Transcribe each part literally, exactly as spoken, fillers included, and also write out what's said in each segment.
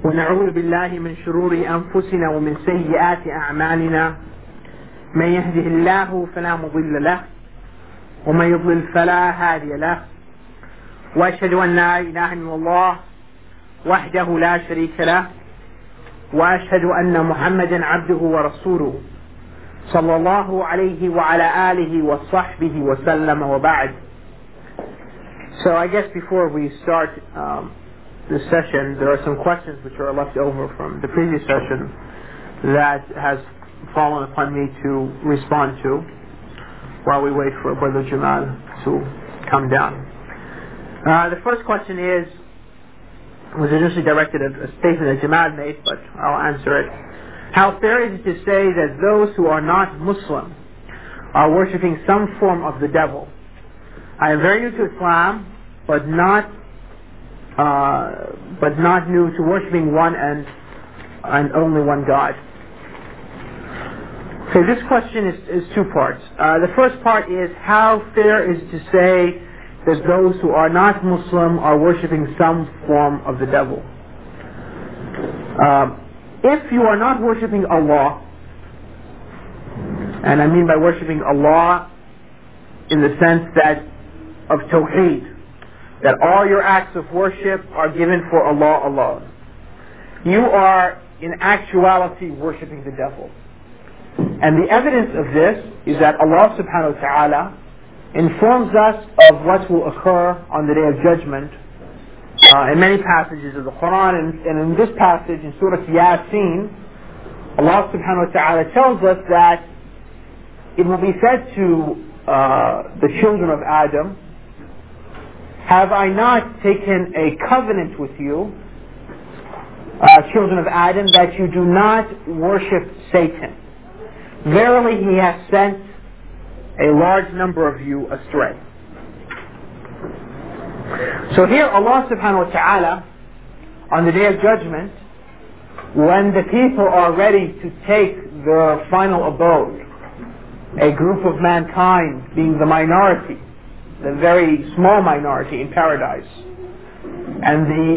ونعوذ بالله من شرور أنفسنا ومن سيئات أعمالنا من يهده الله فلا مضل له ومن يضلل فلا هادي له وأشهد أن لا إله إلا الله وحده لا شريك له وأشهد أن محمدا عبده ورسوله صلى الله عليه وعلى آله وصحبه وسلم وبعد. So I guess before we start um, this session, there are some questions which are left over from the previous session that has fallen upon me to respond to while we wait for Brother Jamal to come down. Uh, the first question is, was initially directed at a statement that Jamal made, but I'll answer it. How fair is it to say that those who are not Muslim are worshipping some form of the devil? I am very new to Islam, but not uh, but not new to worshipping one and and only one God. Okay, this question is, is two parts. Uh, the first part is, how fair is it to say that those who are not Muslim are worshipping some form of the devil? Uh, if you are not worshipping Allah, and I mean by worshipping Allah in the sense that of Tawheed, that all your acts of worship are given for Allah alone, you are in actuality worshipping the devil. And the evidence of this is that Allah subhanahu wa ta'ala informs us of what will occur on the Day of Judgment uh, in many passages of the Quran, and, and in this passage in Surah Yasin, Allah subhanahu wa ta'ala tells us that it will be said to uh, the children of Adam, have I not taken a covenant with you, uh, children of Adam, that you do not worship Satan? Verily he has sent a large number of you astray. So here Allah subhanahu wa ta'ala, on the Day of Judgment, when the people are ready to take their final abode, a group of mankind being the minority, the very small minority in paradise, and the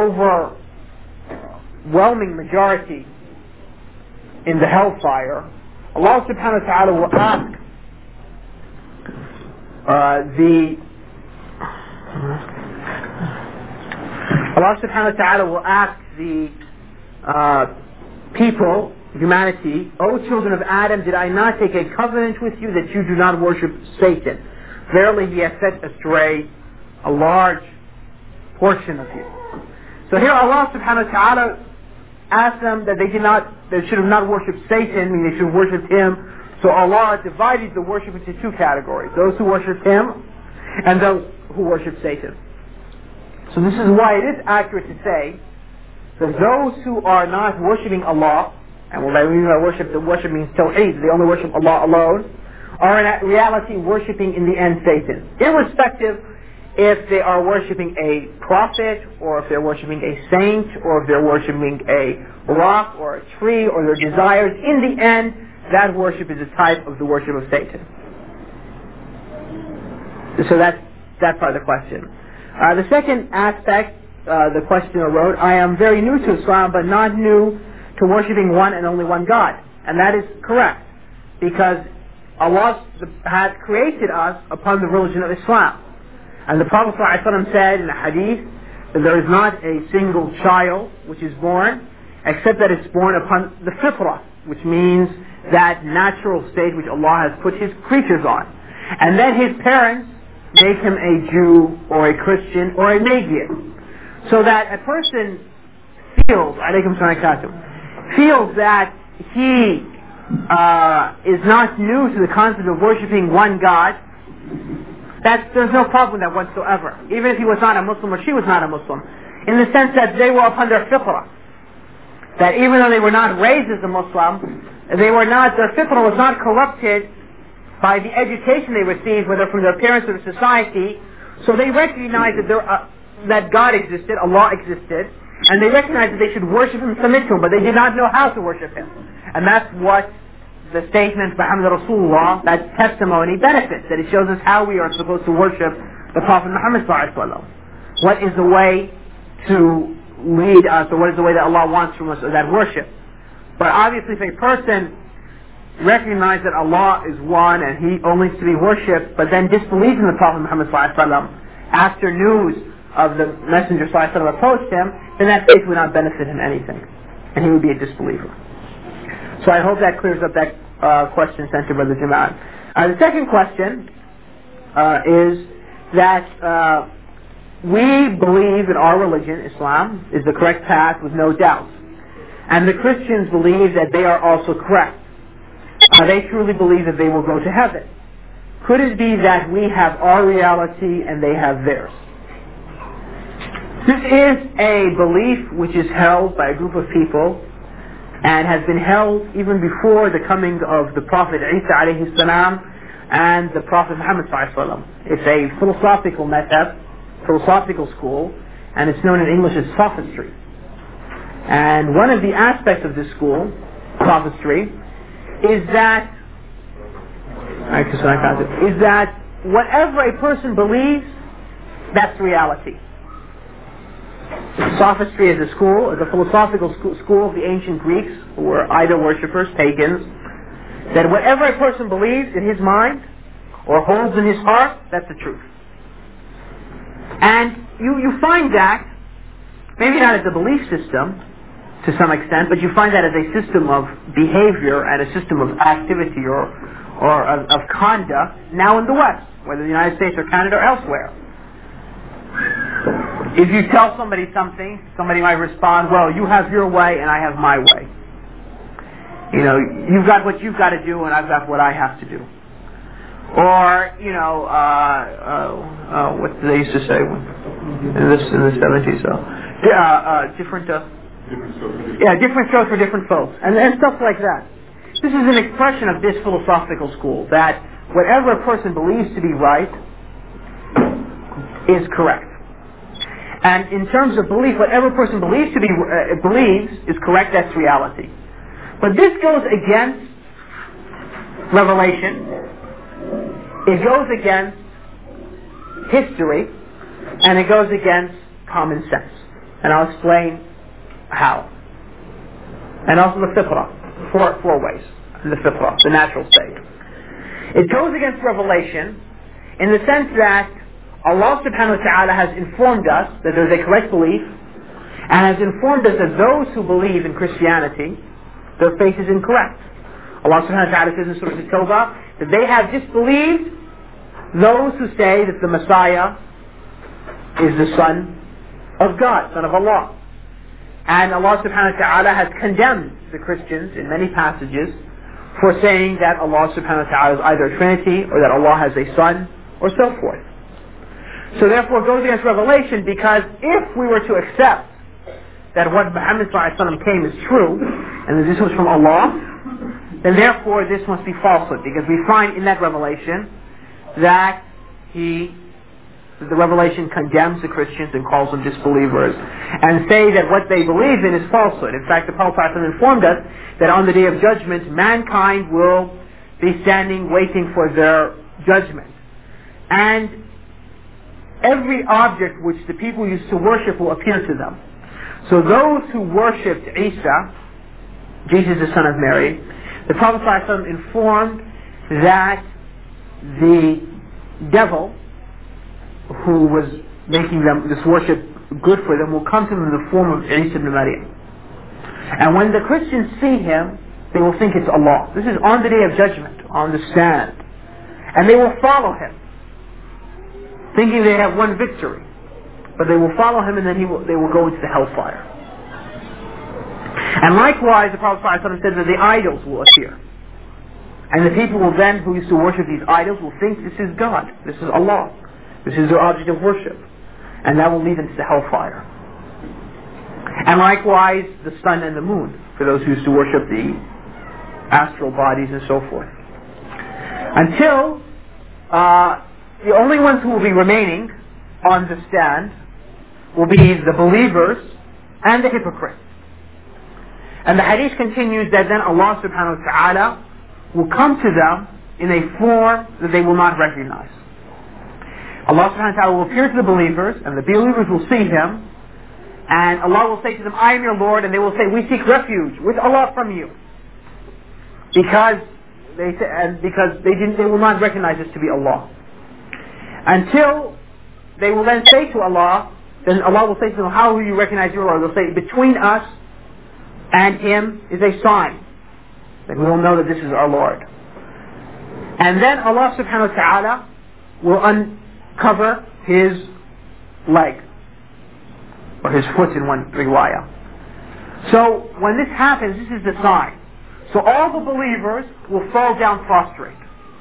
overwhelming majority in the hellfire, Allah subhanahu wa ta'ala will ask uh, the Allah subhanahu wa ta'ala will ask the uh, people, humanity, O children of Adam, did I not take a covenant with you that you do not worship Satan? Verily he has set astray a large portion of you. So here Allah subhanahu wa ta'ala asked them that they did not, they should have not worshipped Satan, meaning they should have worshipped him. So Allah divided the worship into two categories: those who worship him and those who worship Satan. So this is why it is accurate to say that those who are not worshipping Allah, and when we mean by worship, the worship means Tawheed, they only worship Allah alone, are in reality worshipping in the end Satan, irrespective if they are worshipping a prophet, or if they're worshipping a saint, or if they're worshipping a rock or a tree or their desires. In the end, that worship is a type of the worship of Satan. So that's that part of the question. Uh, the second aspect, uh, the questioner wrote, I am very new to Islam, but not new to worshipping one and only one God. And that is correct, because Allah had created us upon the religion of Islam. And the Prophet ﷺ said in a hadith that there is not a single child which is born except that it's born upon the fitrah, which means that natural state which Allah has put His creatures on. And then his parents make him a Jew or a Christian or a Magian. So that a person feels, alaykum salam, feels that he uh, is not new to the concept of worshipping one God, that there's no problem with that whatsoever. Even if he was not a Muslim or she was not a Muslim, in the sense that they were upon their fitrah. That even though they were not raised as a Muslim, they were not, their fitrah was not corrupted by the education they received, whether from their parents or the society. So they recognized that there, uh, that God existed, Allah existed, and they recognized that they should worship Him, submit to Him, but they did not know how to worship Him. And that's what the statement Muhammad Rasulullah, that testimony, benefits, that it shows us how we are supposed to worship the Prophet Muhammad sallallahu alaihi wasallam. What is the way to lead us, or what is the way that Allah wants from us, or that worship. But obviously if a person recognizes that Allah is one and He only is to be worshipped, but then disbelieves in the Prophet Muhammad sallallahu alaihi wasallam after news of the Messenger sallallahu alaihi wasallam approached him, then that faith would not benefit him anything, and he would be a disbeliever. So I hope that clears up that uh, question sent to Brother Jamal. Uh, the second question uh, is that uh, we believe in our religion, Islam, is the correct path with no doubt. And the Christians believe that they are also correct. Uh, they truly believe that they will go to heaven. Could it be that we have our reality and they have theirs? This is a belief which is held by a group of people and has been held even before the coming of the Prophet Isa alayhi salam and the Prophet Muhammad sallallahu alaihi wasallam. It's a philosophical method, philosophical school, and it's known in English as sophistry. And one of the aspects of this school, sophistry, is that is that whatever a person believes, that's reality. Sophistry is a school, is a philosophical school of the ancient Greeks, who were idol worshippers, pagans, that whatever a person believes in his mind or holds in his heart, that's the truth. And you, you find that, maybe not as a belief system to some extent, but you find that as a system of behavior and a system of activity or, or of, of conduct now in the West, whether the United States or Canada or elsewhere. If you tell somebody something, somebody might respond, well, you have your way and I have my way. You know, you've got what you've got to do and I've got what I have to do. Or, you know, uh, uh, uh, what did they used to say in, this, in the seventies? So, uh, uh, different, uh, yeah, different strokes for different folks. And, and stuff like that. This is an expression of this philosophical school, that whatever a person believes to be right is correct. And in terms of belief, whatever a person believes to be uh, believes is correct. That's reality. But this goes against revelation. It goes against history, and it goes against common sense. And I'll explain how. And also the fitrah, four four ways. The fitrah, the natural state. It goes against revelation in the sense that Allah subhanahu wa ta'ala has informed us that there is a correct belief, and has informed us that those who believe in Christianity, their faith is incorrect. Allah subhanahu wa ta'ala says in Surah At-Tawbah that they have disbelieved those who say that the Messiah is the Son of God, Son of Allah. And Allah subhanahu wa ta'ala has condemned the Christians in many passages for saying that Allah subhanahu wa ta'ala is either a Trinity or that Allah has a Son or so forth. So therefore it goes against revelation, because if we were to accept that what Muhammad sallallahu alaihi wasallam came is true, and that this was from Allah, then therefore this must be falsehood, because we find in that revelation that he, the revelation condemns the Christians and calls them disbelievers, and say that what they believe in is falsehood. In fact, the Prophet sallallahu alaihi wasallam informed us that on the Day of Judgment, mankind will be standing waiting for their judgment. And every object which the people used to worship will appear to them. So those who worshipped Isa, Jesus the son of Mary, the Prophet ﷺ informed that the devil who was making them this worship good for them will come to them in the form of Isa ibn Maryam. And when the Christians see him, they will think it's Allah. This is on the Day of Judgment, on the stand. And they will follow him, thinking they have won victory. But they will follow him, and then he will, they will go into the hellfire. And likewise, the Prophet ﷺ said that the idols will appear. And the people will then, who used to worship these idols, will think this is God, this is Allah, this is their object of worship. And that will lead them to the hellfire. And likewise, the sun and the moon, for those who used to worship the astral bodies and so forth. Until uh, the only ones who will be remaining on the stand will be the believers and the hypocrites. And the hadith continues that then Allah subhanahu wa ta'ala will come to them in a form that they will not recognize. Allah subhanahu wa ta'ala will appear to the believers, and the believers will see him, And Allah will say to them, I am your Lord, and they will say, we seek refuge with Allah from you. Because they say, and because they didn't, they will not recognize this to be Allah. Until they will then say to Allah, then Allah will say to them, how will you recognize your Lord? They'll say, between us and Him is a sign that we will know that this is our Lord. And then Allah subhanahu wa ta'ala will uncover His leg, or His foot in one riwayah. So when this happens, this is the sign. So all the believers will fall down prostrate.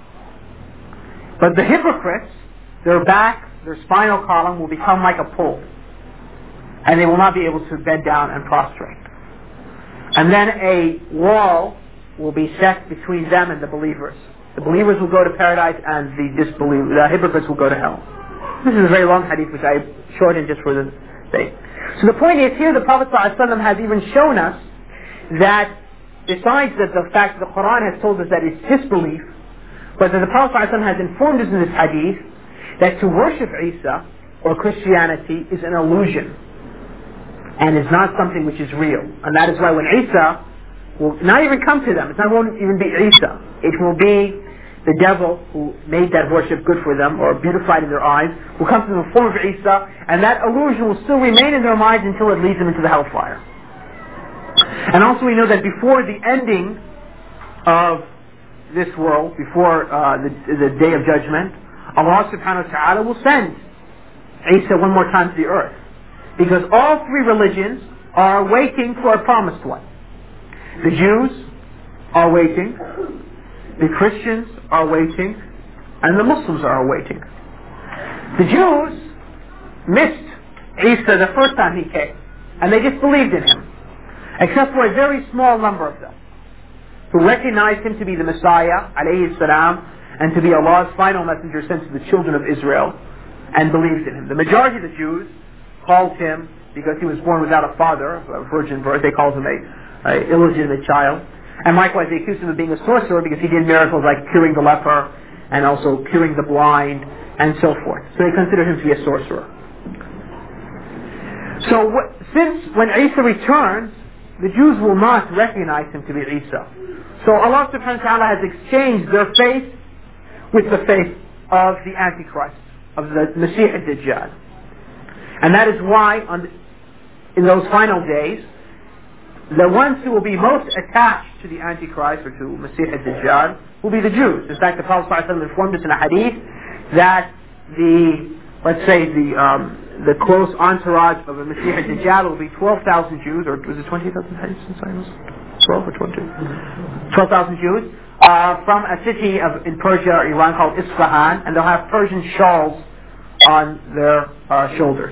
But the hypocrites, their back, their spinal column will become like a pole. And they will not be able to bend down and prostrate. And then a wall will be set between them and the believers. The believers will go to paradise and the disbelievers, the hypocrites will go to hell. This is a very long hadith which I shortened just for the sake. So the point is here the Prophet ﷺ has even shown us that besides that the fact that the Quran has told us that it's disbelief, but that the Prophet ﷺ has informed us in this hadith that to worship Isa or Christianity is an illusion and is not something which is real. And that is why when Isa will not even come to them, it won't even be Isa, it will be the devil who made that worship good for them or beautified in their eyes, will come to them in the form of Isa, and that illusion will still remain in their minds until it leads them into the hellfire. And also we know that before the ending of this world, before uh, the, the day of judgment, Allah subhanahu wa ta'ala will send Isa one more time to the earth. Because all three religions are waiting for a promised one. The Jews are waiting, the Christians are waiting, and the Muslims are waiting. The Jews missed Isa the first time he came, and they disbelieved in him, except for a very small number of them, who recognized him to be the Messiah, alayhi salam, and to be Allah's final messenger sent to the children of Israel, and believed in him. The majority of the Jews called him, because he was born without a father, a virgin birth, they called him a, a illegitimate child. And likewise they accused him of being a sorcerer because he did miracles like curing the leper and also curing the blind and so forth. So they considered him to be a sorcerer. So what, since when Isa returns, the Jews will not recognize him to be Isa. So Allah subhanahu wa ta'ala has exchanged their faith with the faith of the Antichrist, of the Masih ad-Dajjal. And that is why on the, in those final days, the ones who will be most attached to the Antichrist or to Masih ad-Dajjal will be the Jews. In fact, the Prophet ﷺ informed us in a hadith that the, let's say, the um, the close entourage of a Masih ad-Dajjal will be twelve thousand Jews, or was it twenty thousand hadiths? Sorry, was it twelve or twenty? twelve thousand Jews uh, from a city of, in Persia or Iran called Isfahan, and they'll have Persian shawls on their uh, shoulders.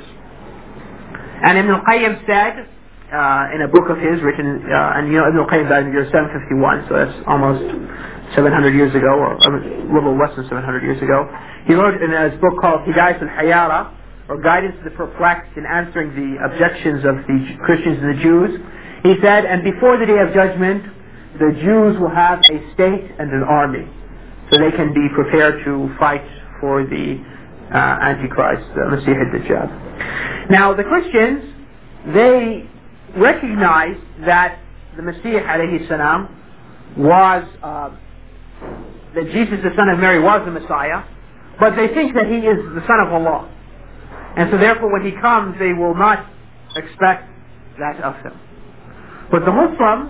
And Ibn al-Qayyim said, uh, in a book of his written, uh, and you know Ibn al-Qayyim died in the year seven fifty-one, so that's almost seven hundred years ago, or a little less than seven hundred years ago. He wrote in his book called Hidayat al-Hayara, or Guidance to the Perplexed, in answering the objections of the Christians and the Jews. He said, and before the day of judgment, the Jews will have a state and an army, so they can be prepared to fight for the uh, Antichrist, the Masih ad-Dajjal. Now the Christians, they recognize that the Masih alayhi salam was, uh, that Jesus the son of Mary was the Messiah, but they think that he is the son of Allah. And so therefore when he comes, they will not expect that of him. But the Muslims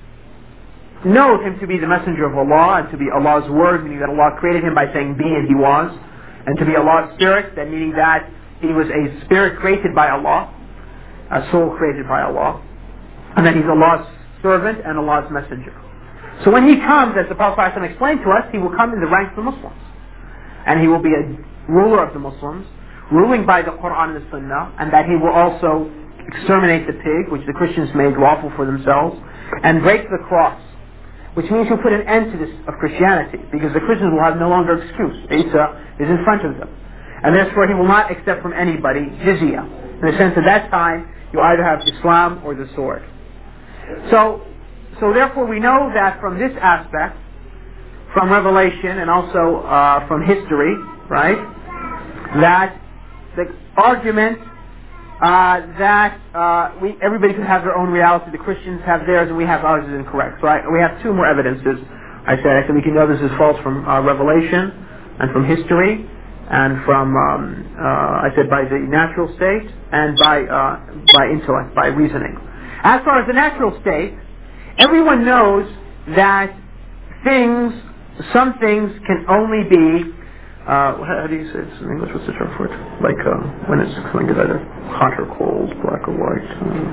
know him to be the messenger of Allah and to be Allah's word, meaning that Allah created him by saying be and he was, and to be Allah's spirit, that meaning that he was a spirit created by Allah, a soul created by Allah, and that he's Allah's servant and Allah's messenger. So when he comes, as the Prophet ﷺ explained to us, he will come in the ranks of the Muslims. And he will be a ruler of the Muslims, ruling by the Quran and the Sunnah, and that he will also exterminate the pig, which the Christians made lawful for themselves, and break the cross, which means he'll put an end to this of Christianity, because the Christians will have no longer excuse. Isa is in front of them. And therefore he will not accept from anybody jizya. In the sense at that time, you either have Islam or the sword. So, so therefore we know that from this aspect, from Revelation and also uh, from history, right, that the argument uh, that uh, we everybody could have their own reality. The Christians have theirs, and we have ours is incorrect. So I, we have two more evidences. I said I said we can know this is false from uh, revelation and from history and from um, uh, I said by the natural state and by uh, by intellect, by reasoning. As far as the natural state, everyone knows that things, some things can only be. Uh, how do you say this in English? What's the term for it? Like uh, when it's something is either hot or cold, black or white. Um,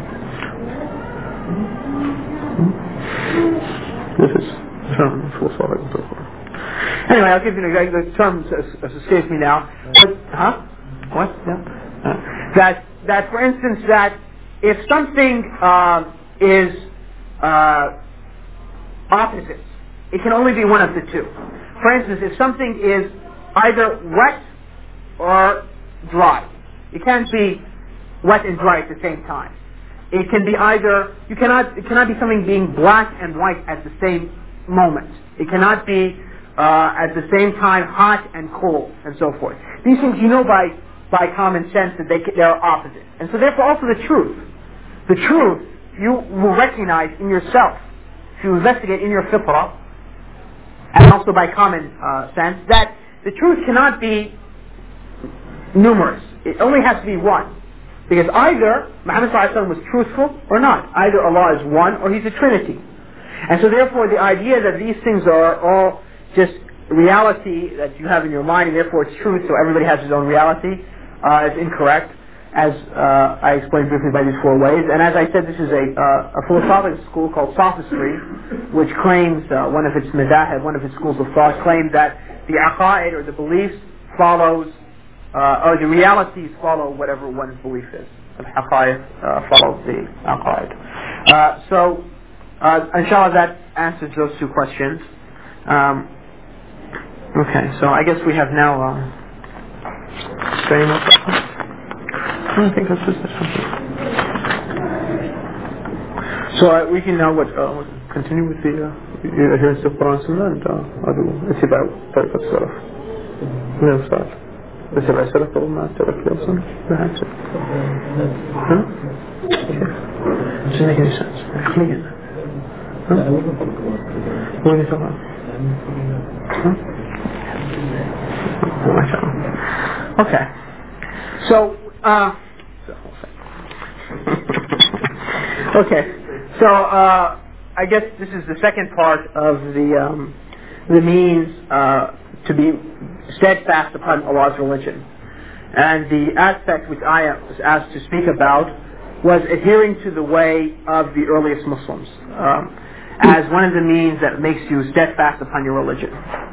this is a term philosophical and so forth. Anyway, I'll give you an the term escapes me now. But, huh? What? Yeah. Uh, that that for instance that if something uh, is uh, opposite, it can only be one of the two. For instance, if something is either wet or dry. It can't be wet and dry at the same time. It can be either, you cannot, it cannot be something being black and white at the same moment. It cannot be uh, at the same time hot and cold and so forth. These things you know by, by common sense that they, they are opposite. And so therefore also the truth. The truth you will recognize in yourself if you investigate in your fitrah and also by common uh, sense that the truth cannot be numerous. It only has to be one. Because either Muhammad sallallahu alaihi wasallam was truthful or not. Either Allah is one or He's a Trinity. And so therefore the idea that these things are all just reality that you have in your mind and therefore it's truth, so everybody has his own reality, uh, is incorrect. As uh, I explained briefly by these four ways. And as I said, this is a, uh, a philosophical school called sophistry, which claims, uh, one of its madahib, one of its schools of thought, claims that the aqaid or the beliefs follows, uh, or the realities follow whatever one's belief is. The aqaid uh, follows the aqaid. Uh, so, uh, inshallah, that answers those two questions. Um, okay, so I guess we have now. Uh, any more questions? I think that's just something. So uh, we can now what uh, continue with the uh, adherence to Quran and Sunnah and uh, اتباع طريقة السلف. من الصلاة. اتباع السلف وما ترك يوصل بهذا. ها؟ Doesn't make any sense. عقليا. ها؟ وين يسمع؟ ها؟ ما شاء الله. Okay. So. Uh, okay, so uh, I guess this is the second part of the um, the means uh, to be steadfast upon Allah's religion, and the aspect which I was asked to speak about was adhering to the way of the earliest Muslims um, as one of the means that makes you steadfast upon your religion.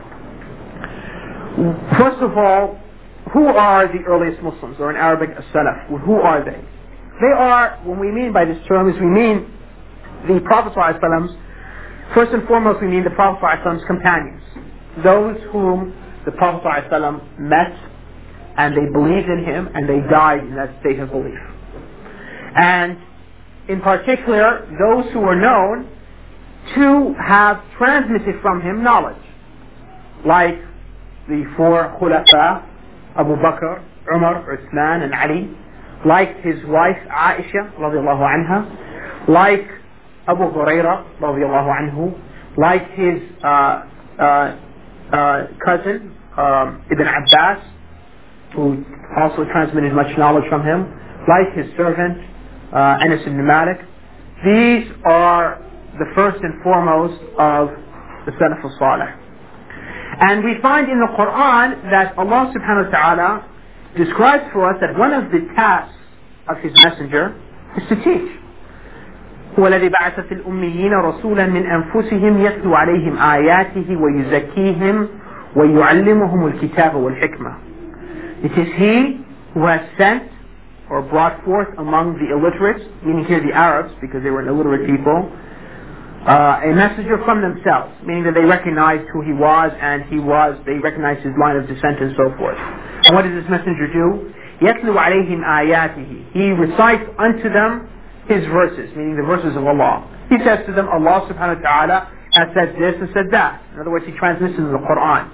First of all, who are the earliest Muslims, or in Arabic, as-Salaf? Who are they? They are, when we mean by this term, is we mean the Prophet ﷺ. First and foremost, we mean the Prophet ﷺ's companions, those whom the Prophet ﷺ met, and they believed in him, and they died in that state of belief. And in particular, those who were known to have transmitted from him knowledge, like the four khulafa, Abu Bakr, Umar, Uthman, and Ali, like his wife Aisha radiallahu anha, like Abu Huraira radiallahu anhu, like his uh, uh, uh, cousin um, Ibn Abbas, who also transmitted much knowledge from him, like his servant uh, Anas ibn Malik. These are the first and foremost of the Salaf al-Salih. And we find in the Quran that Allah subhanahu wa ta'ala describes for us that one of the tasks of His messenger is to teach. هو الذي بعث في الأميين رسولا من أنفسهم يتلو عليهم آياته ويزكيهم ويعلمهم الكتاب والحكمة. It is He who has sent or brought forth among the illiterates, meaning here the Arabs, because they were an illiterate people, Uh, a messenger from themselves, meaning that they recognized who he was, and he was, they recognized his line of descent and so forth. And what does this messenger do? يَتْلُو عَلَيْهِمْ آيَاتِهِ. He recites unto them his verses, meaning the verses of Allah. He says to them, Allah subhanahu wa ta'ala has said this and said that. In other words, he transmits in the Quran.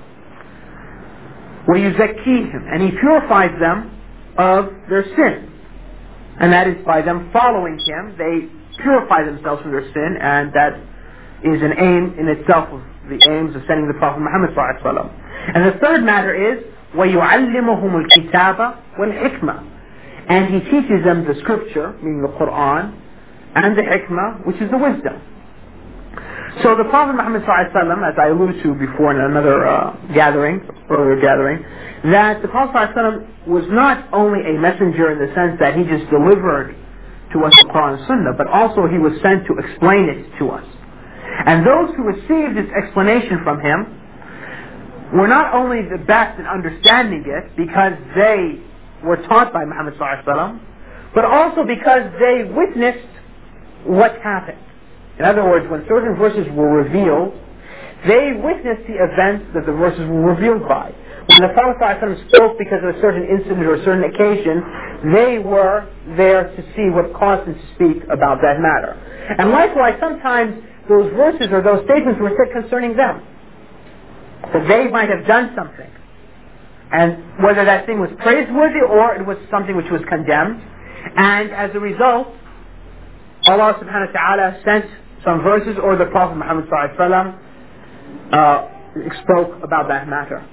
وَيُزَكِّيهِمْ. And he purifies them of their sin. And that is by them following him, they purify themselves from their sin, and that is an aim in itself of the aims of sending the Prophet Muhammad sallallahu alaihi wasallam. And the third matter is وَيُعَلِّمُهُمُ الْكِتَابَ وَالْحِكْمَةِ, and he teaches them the scripture, meaning the Quran, and the hikmah, which is the wisdom. So the Prophet Muhammad sallallahu alaihi wasallam, as I alluded to before in another uh, gathering, earlier gathering, that the Prophet sallallahu alaihi wasallam was not only a messenger in the sense that he just delivered to us the Quran and Sunnah, but also he was sent to explain it to us. And those who received this explanation from him were not only the best in understanding it because they were taught by Muhammad sallallahu alaihi wasallam, but also because they witnessed what happened. In other words, when certain verses were revealed, they witnessed the events that the verses were revealed by. When the Prophet ﷺ spoke because of a certain incident or a certain occasion, they were there to see what caused him to speak about that matter. And likewise, sometimes those verses or those statements were said concerning them, that they might have done something. And whether that thing was praiseworthy or it was something which was condemned. And as a result, Allah subhanahu wa ta'ala sent some verses, or the Prophet Muhammad sallallahu alaihi wasallam uh, spoke about that matter.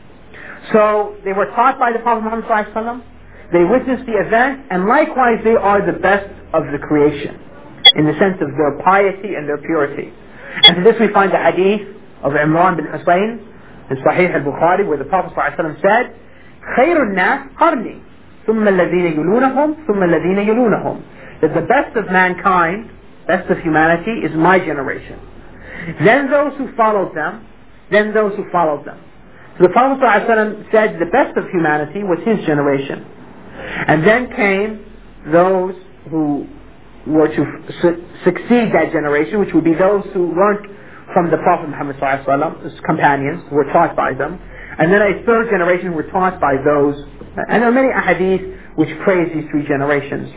So they were taught by the Prophet Muhammad sallallahu alaihi wasallam, they witnessed the event, and likewise they are the best of the creation, in the sense of their piety and their purity. And to this we find the hadith of Imran bin Husayn in Sahih al-Bukhari, where the Prophet sallallahu alaihi wasallam said, خَيْرُ النَّاسِ قَرْنِي ثُمَّ الَّذِينَ يُلُونَهُمْ ثُمَّ الَّذِينَ يُلُونَهُمْ, that the best of mankind, best of humanity, is my generation. Then those who followed them, then those who followed them. So the Prophet ﷺ said the best of humanity was his generation. And then came those who were to su- succeed that generation, which would be those who learned from the Prophet Muhammad ﷺ, his companions, who were taught by them. And then a third generation were taught by those. And there are many ahadith which praise these three generations.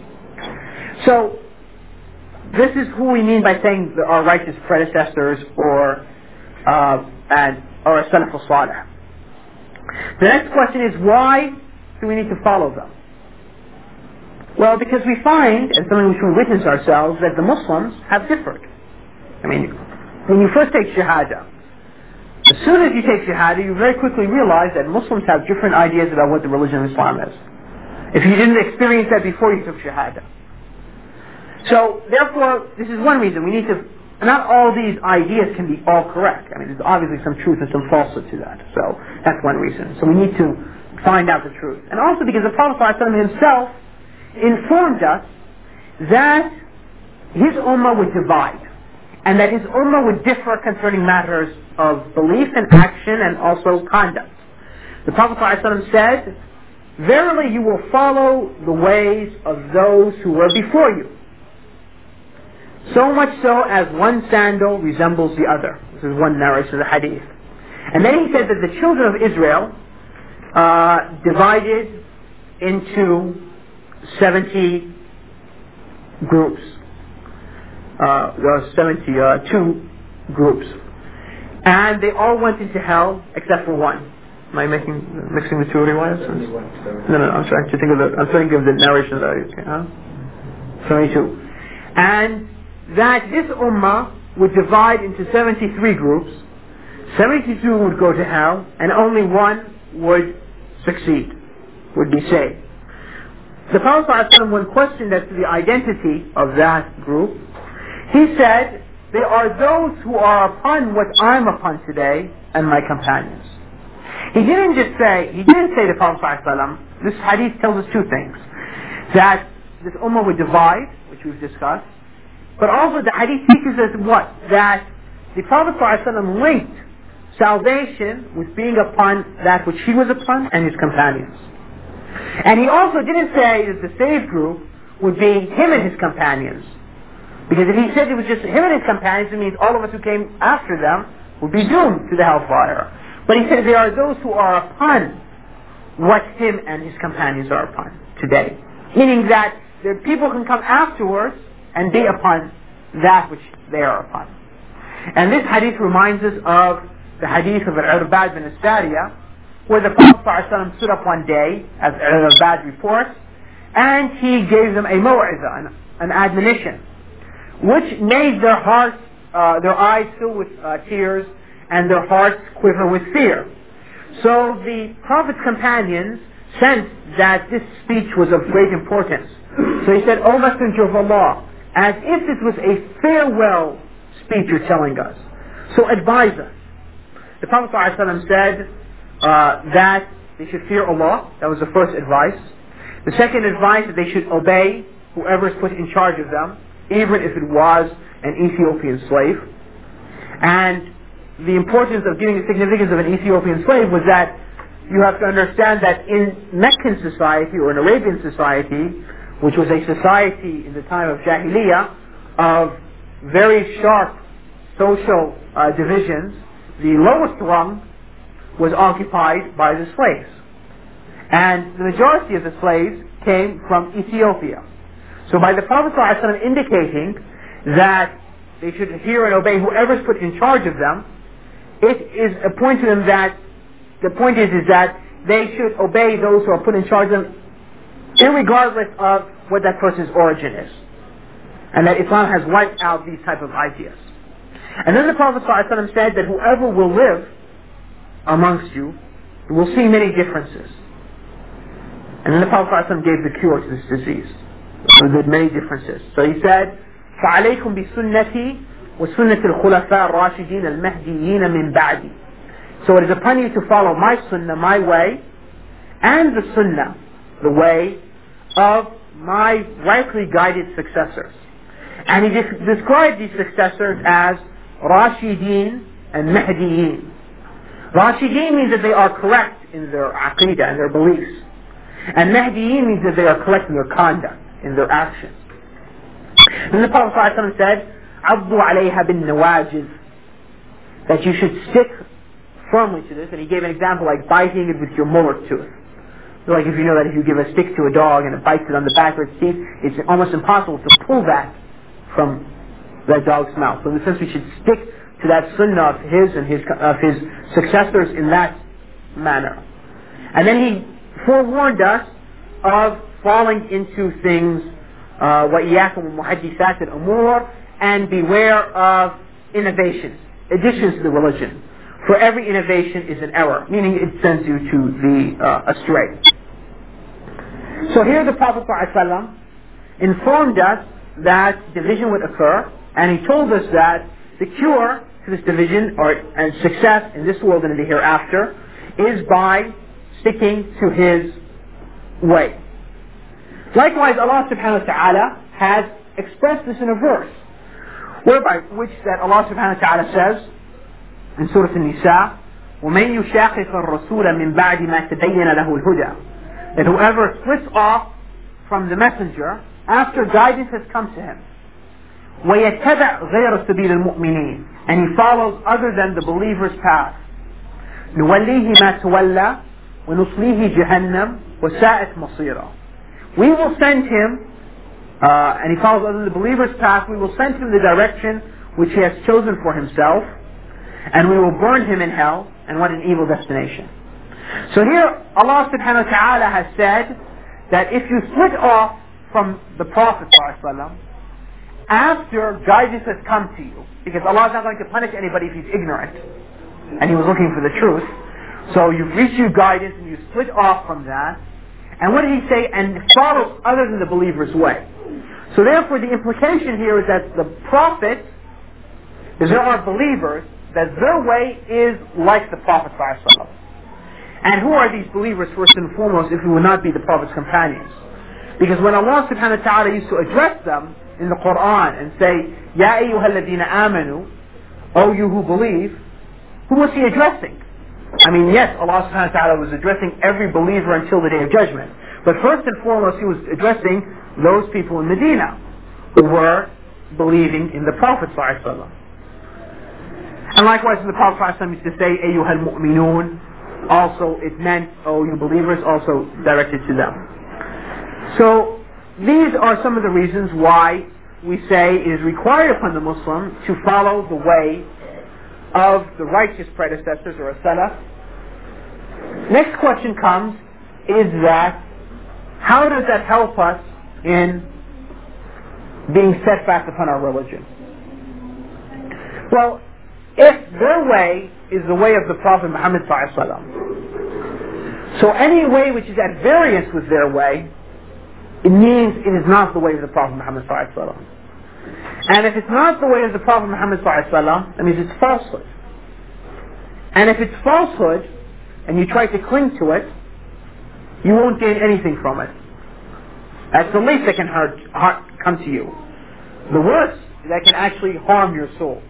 So, this is who we mean by saying our righteous predecessors or uh, and or a Salaf al-Salih. The next question is, why do we need to follow them? Well, because we find, and something which we witness ourselves, that the Muslims have differed. I mean, when you first take Shahada, as soon as you take Shahada, you very quickly realize that Muslims have different ideas about what the religion of Islam is. If you didn't experience that before you took Shahada. So, therefore, this is one reason. We need to, not all these ideas can be all correct. I mean, there's obviously some truth and some falsehood to that. So, that's one reason. So we need to find out the truth. And also because the Prophet ﷺ himself informed us that his ummah would divide. And that his ummah would differ concerning matters of belief and action and also conduct. The Prophet ﷺ said, verily you will follow the ways of those who were before you. So much so as one sandal resembles the other. This is one narration of the hadith. And then he said that the children of Israel uh, divided into seventy groups. Uh, there are seventy-two groups. And they all went into hell except for one. Am I making, mixing the two riwayas? No, no, I'm trying to think of the, I'm trying to give the narration that I, huh? seventy-two. And that this ummah would divide into seventy-three groups, seventy-two would go to hell, and only one would succeed, would be saved. The Prophet ﷺ, when questioned as to the identity of that group, he said, they are those who are upon what I'm upon today and my companions. He didn't just say, he didn't say to the Prophet ﷺ, this hadith tells us two things, that this ummah would divide, which we've discussed, but also the hadith teaches us what? That the Prophet ﷺ linked salvation with being upon that which he was upon and his companions. And he also didn't say that the saved group would be him and his companions. Because if he said it was just him and his companions, it means all of us who came after them would be doomed to the hellfire. But he said there are those who are upon what him and his companions are upon today. Meaning that the people can come afterwards and be upon that which they are upon. And this hadith reminds us of the hadith of Al-Irbad bin As-Sariyah, where the Prophet ﷺ stood up one day, as Al-Irbad reports, and he gave them a maw'izah, an, an admonition, which made their hearts, uh, their eyes fill with uh, tears, and their hearts quiver with fear. So the Prophet's companions sensed that this speech was of great importance. So he said, "O Messenger of Allah, as if this was a farewell speech you're telling us, so advise us." The Prophet ﷺ said uh, that they should fear Allah. That was the first advice. The second advice, that they should obey whoever is put in charge of them, even if it was an Ethiopian slave. And the importance of giving the significance of an Ethiopian slave was that you have to understand that in Meccan society or in Arabian society, which was a society in the time of Jahiliyyah of very sharp social uh, divisions, the lowest rung was occupied by the slaves. And the majority of the slaves came from Ethiopia. So by the Prophet ﷺ indicating that they should hear and obey whoever is put in charge of them, it is a point to them that, the point is, is that they should obey those who are put in charge of them, irregardless of what that person's origin is. And that Islam has wiped out these type of ideas. And then the Prophet ﷺ said that whoever will live amongst you will see many differences. And then the Prophet ﷺ gave the cure to this disease. So there are many differences. So he said, فَعَلَيْكُمْ بِسُنَّتِي وَسُنَّةِ الْخُلَفَاءِ الرَّاشِدِينَ الْمَهْدِيِّينَ مِنْ بَعْدِي. So it is upon you to follow my sunnah, my way, and the sunnah, the way of my rightly guided successors. And he de- described these successors as Rashideen and Mahdiyin. Rashideen means that they are correct in their aqidah and their beliefs. And Mahdiyin means that they are correct in their conduct, in their actions. And the Prophet ﷺ said, عَضُّ عَلَيْهَا بِالنَّوَاجِذِ, that you should stick firmly to this. And he gave an example like biting it with your molar tooth. Like if you know that if you give a stick to a dog and it bites it on the back of its teeth, it's almost impossible to pull that from that dog's mouth. So in the sense we should stick to that sunnah of his and his, of his successors in that manner. And then he forewarned us of falling into things, وَإِيَّاكُمْ وَمُحَدِّثَاتِ الْأُمُورِ, and beware of innovations, additions to the religion. For every innovation is an error, meaning it sends you to the uh, astray. So here the Prophet ﷺ informed us that division would occur, and he told us that the cure to this division or and success in this world and in the hereafter is by sticking to his way. Likewise, Allah subhanahu wa ta'ala has expressed this in a verse, whereby which that Allah subhanahu wa ta'ala says in Surah An-Nisa, وَمَنْ يُشَاقِقَ الرَّسُولَ مِنْ بَعْدِ مَا تَبَيَّنَ لَهُ الْهُدَى, that whoever splits off from the messenger after guidance has come to him, وَيَتَّبَعْ غَيْرَ سَبِيلِ الْمُؤْمِنِينَ, and he follows other than the believer's path, نُوَلِّيهِ مَا تَوَلَّى وَنُصْلِيهِ جَهَنَّمْ وَسَاءَتْ مَصِيرًا. We will send him, uh, and he follows other than the believer's path, we will send him the direction which he has chosen for himself, and we will burn him in hell, and what an evil destination. So here Allah subhanahu wa ta'ala has said that if you split off from the Prophet ﷺ after guidance has come to you, because Allah is not going to punish anybody if he's ignorant, and he was looking for the truth, so you've reached your guidance and you split off from that, and what did he say? And follow other than the believer's way. So therefore the implication here is that the Prophet, if there are believers, that their way is like the Prophet ﷺ. And who are these believers first and foremost if we would not be the Prophet's companions? Because when Allah subhanahu wa ta'ala used to address them in the Quran and say, Ya ayyuha alladhina amanu, O you who believe, who was he addressing? I mean, yes, Allah subhanahu wa ta'ala was addressing every believer until the day of judgment. But first and foremost, he was addressing those people in Medina who were believing in the Prophet ﷺ. And likewise, when the Prophet ﷺ used to say, Ayyuhal mu'minun, also it meant, oh you believers, also directed to them. So, these are some of the reasons why we say it is required upon the Muslim to follow the way of the righteous predecessors or a salaf. Next question comes, is that how does that help us in being steadfast upon our religion? Well, if their way is the way of the Prophet Muhammad sallallahu alaihi wasallam, so any way which is at variance with their way, it means it is not the way of the Prophet Muhammad sallallahu alaihi wasallam. And if it's not the way of the Prophet Muhammad sallallahu alaihi wasallam, that means it's falsehood. And if it's falsehood, and you try to cling to it, you won't gain anything from it. That's the least that can hurt, hurt, come to you. The worst, that can actually harm your soul.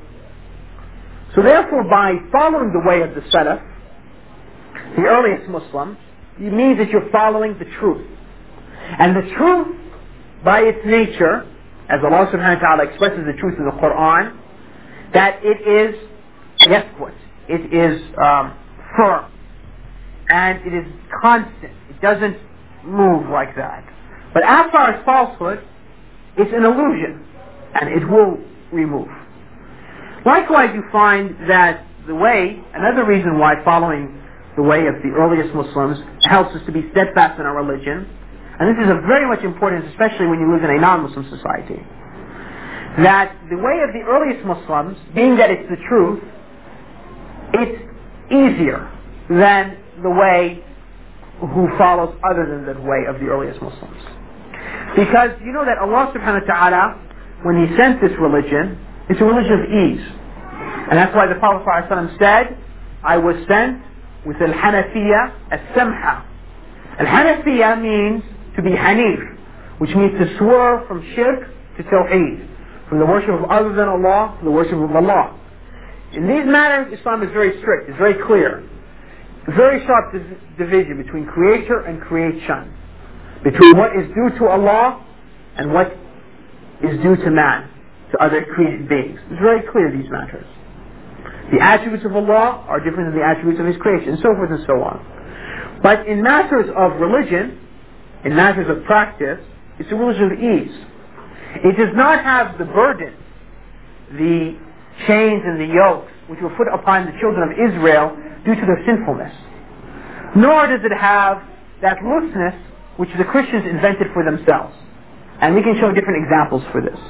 So therefore, by following the way of the Salaf, the earliest Muslims, it means that you're following the truth. And the truth, by its nature, as Allah subhanahu wa ta'ala expresses the truth in the Quran, that it is yathbut, it is um, firm, and it is constant. It doesn't move like that. But as far as falsehood, it's an illusion, and it will remove. Likewise, you find that the way, another reason why following the way of the earliest Muslims helps us to be steadfast in our religion, and this is a very much important, especially when you live in a non-Muslim society, that the way of the earliest Muslims, being that it's the truth, it's easier than the way who follows other than the way of the earliest Muslims. Because you know that Allah subhanahu wa ta'ala, when He sent this religion, it's a religion of ease. And that's why the Prophet ﷺ said, I was sent with al-Hanafiya as-Samha. Al-Hanafiya means to be Hanif, which means to swerve from shirk to tawheed, from the worship of other than Allah to the worship of Allah. In these matters, Islam is very strict, it's very clear. Very sharp div- division between creator and creation, between what is due to Allah and what is due to man, to other created beings. It's very clear, these matters. The attributes of Allah are different than the attributes of His creation, and so forth and so on. But in matters of religion, in matters of practice, it's a religion of ease. It does not have the burden, the chains and the yokes which were put upon the children of Israel due to their sinfulness. Nor does it have that looseness which the Christians invented for themselves. And we can show different examples for this.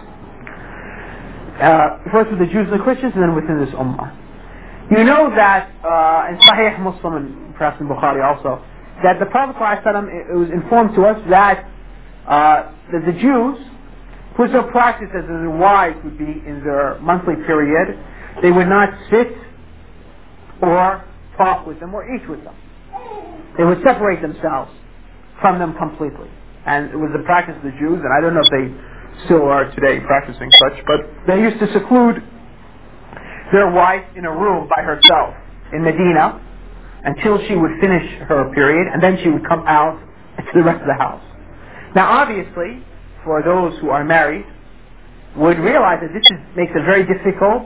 Uh, first with the Jews and the Christians, and then within this ummah. You know that uh, in Sahih Muslim, and perhaps in Bukhari also, that the Prophet ﷺ, it was informed to us that, uh, that the Jews, whose their practice as their wives would be in their monthly period, they would not sit or talk with them or eat with them. They would separate themselves from them completely. And it was the practice of the Jews, and I don't know if they still are today practicing such, but they used to seclude their wife in a room by herself in Medina until she would finish her period, and then she would come out to the rest of the house. Now obviously, for those who are married, would realize that this is, makes a very difficult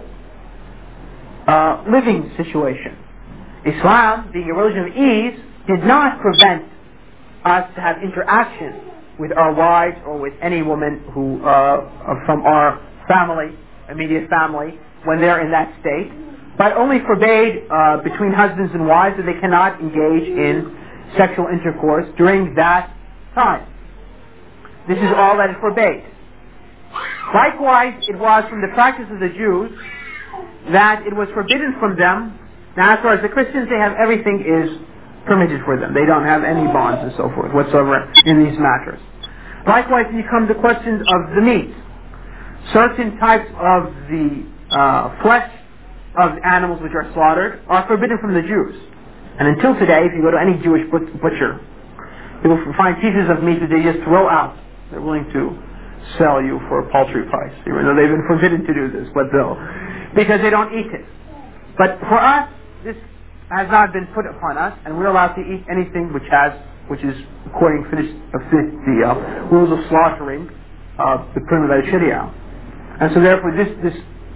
uh, living situation. Islam, being a religion of ease, did not prevent us to have interaction with our wives or with any woman who uh, from our family, immediate family, when they're in that state, but only forbade uh, between husbands and wives that they cannot engage in sexual intercourse during that time. This is all that it forbade. Likewise, it was from the practice of the Jews that it was forbidden from them. Now, as far as the Christians, they have everything is permitted for them. They don't have any bonds and so forth whatsoever in these matters. Likewise, when you come to questions of the meat, certain types of the uh, flesh of animals which are slaughtered are forbidden from the Jews. And until today, if you go to any Jewish butcher, you will find pieces of meat that they just throw out. They're willing to sell you for a paltry price, even though they've been forbidden to do this, but they'll, because they don't eat it. But for us, this has not been put upon us, and we're allowed to eat anything which has, which is according to uh, the uh, rules of slaughtering, uh, the primitive Sharia. And so therefore this, this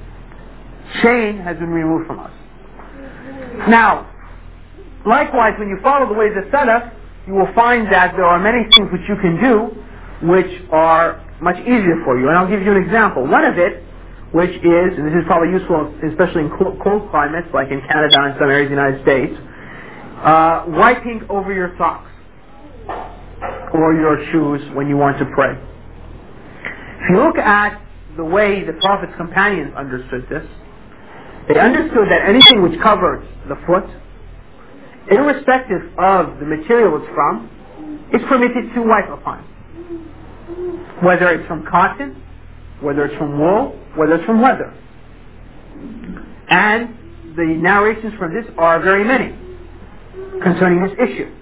chain has been removed from us. Now, likewise, when you follow the ways of Salaf, you will find that there are many things which you can do which are much easier for you. And I'll give you an example. One of it, which is, and this is probably useful especially in cold, cold climates like in Canada and some areas of the United States, uh, wiping over your socks. or your shoes when you want to pray. If you look at the way the Prophet's companions understood this, they understood that anything which covers the foot, irrespective of the material it's from, is permitted to wipe upon. Whether it's from cotton, whether it's from wool, whether it's from leather. And the narrations from this are very many concerning this issue.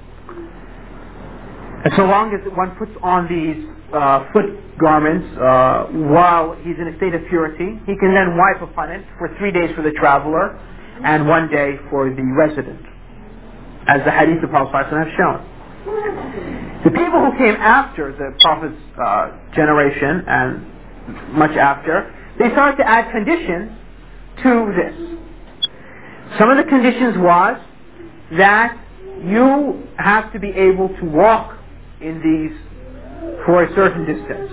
And so long as one puts on these uh, foot garments uh, while he's in a state of purity, he can then wipe upon it for three days for the traveler and one day for the resident, as the hadith of Prophet ﷺ have shown. The people who came after the Prophet's uh, generation and much after, they started to add conditions to this. Some of the conditions was that you have to be able to walk in these for a certain distance,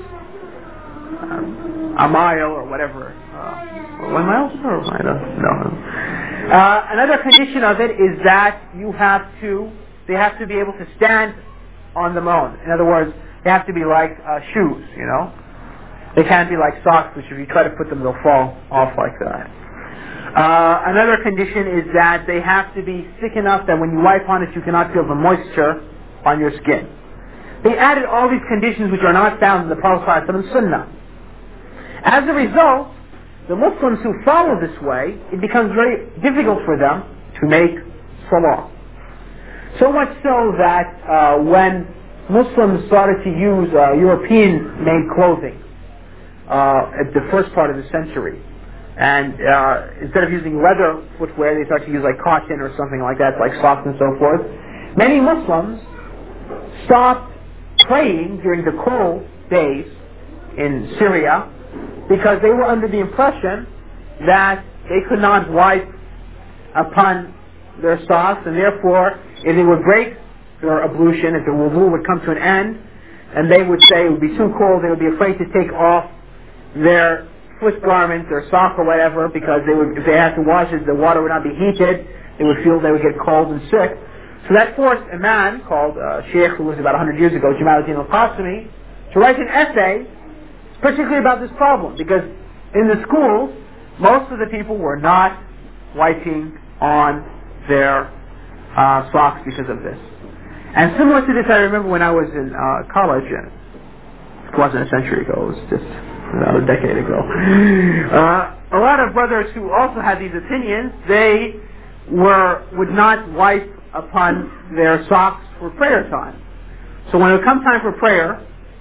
um, a mile or whatever, uh, one mile or I don't know. Uh, another condition of it is that you have to, they have to be able to stand on the moon. In other words, they have to be like uh, shoes, you know. They can't be like socks, which if you try to put them, they'll fall off like that. Uh, another condition is that they have to be thick enough that when you wipe on it, you cannot feel the moisture on your skin. They added all these conditions which are not found in the Prophet ﷺ Sunnah. As a result, the Muslims who follow this way, it becomes very difficult for them to make salah. So much so that uh, when Muslims started to use uh, European-made clothing uh, at the first part of the century, and uh, instead of using leather footwear, they started to use like cotton or something like that, like socks and so forth, many Muslims stopped praying during the cold days in Syria because they were under the impression that they could not wipe upon their socks, and therefore if they would break their ablution, if the wudu would come to an end, and they would say it would be too cold, they would be afraid to take off their foot garment, their sock or whatever, because they would, if they had to wash it, the water would not be heated, they would feel they would get cold and sick. So that forced a man called uh, Sheikh, who was about one hundred years ago, Jamal al-Din al-Qasimi, to write an essay particularly about this problem, because in the schools, most of the people were not wiping on their uh, socks because of this. And similar to this, I remember when I was in uh, college, and it wasn't a century ago, it was just about a decade ago. Uh, a lot of brothers who also had these opinions, they were would not wipe upon their socks for prayer time. So when it would come time for prayer,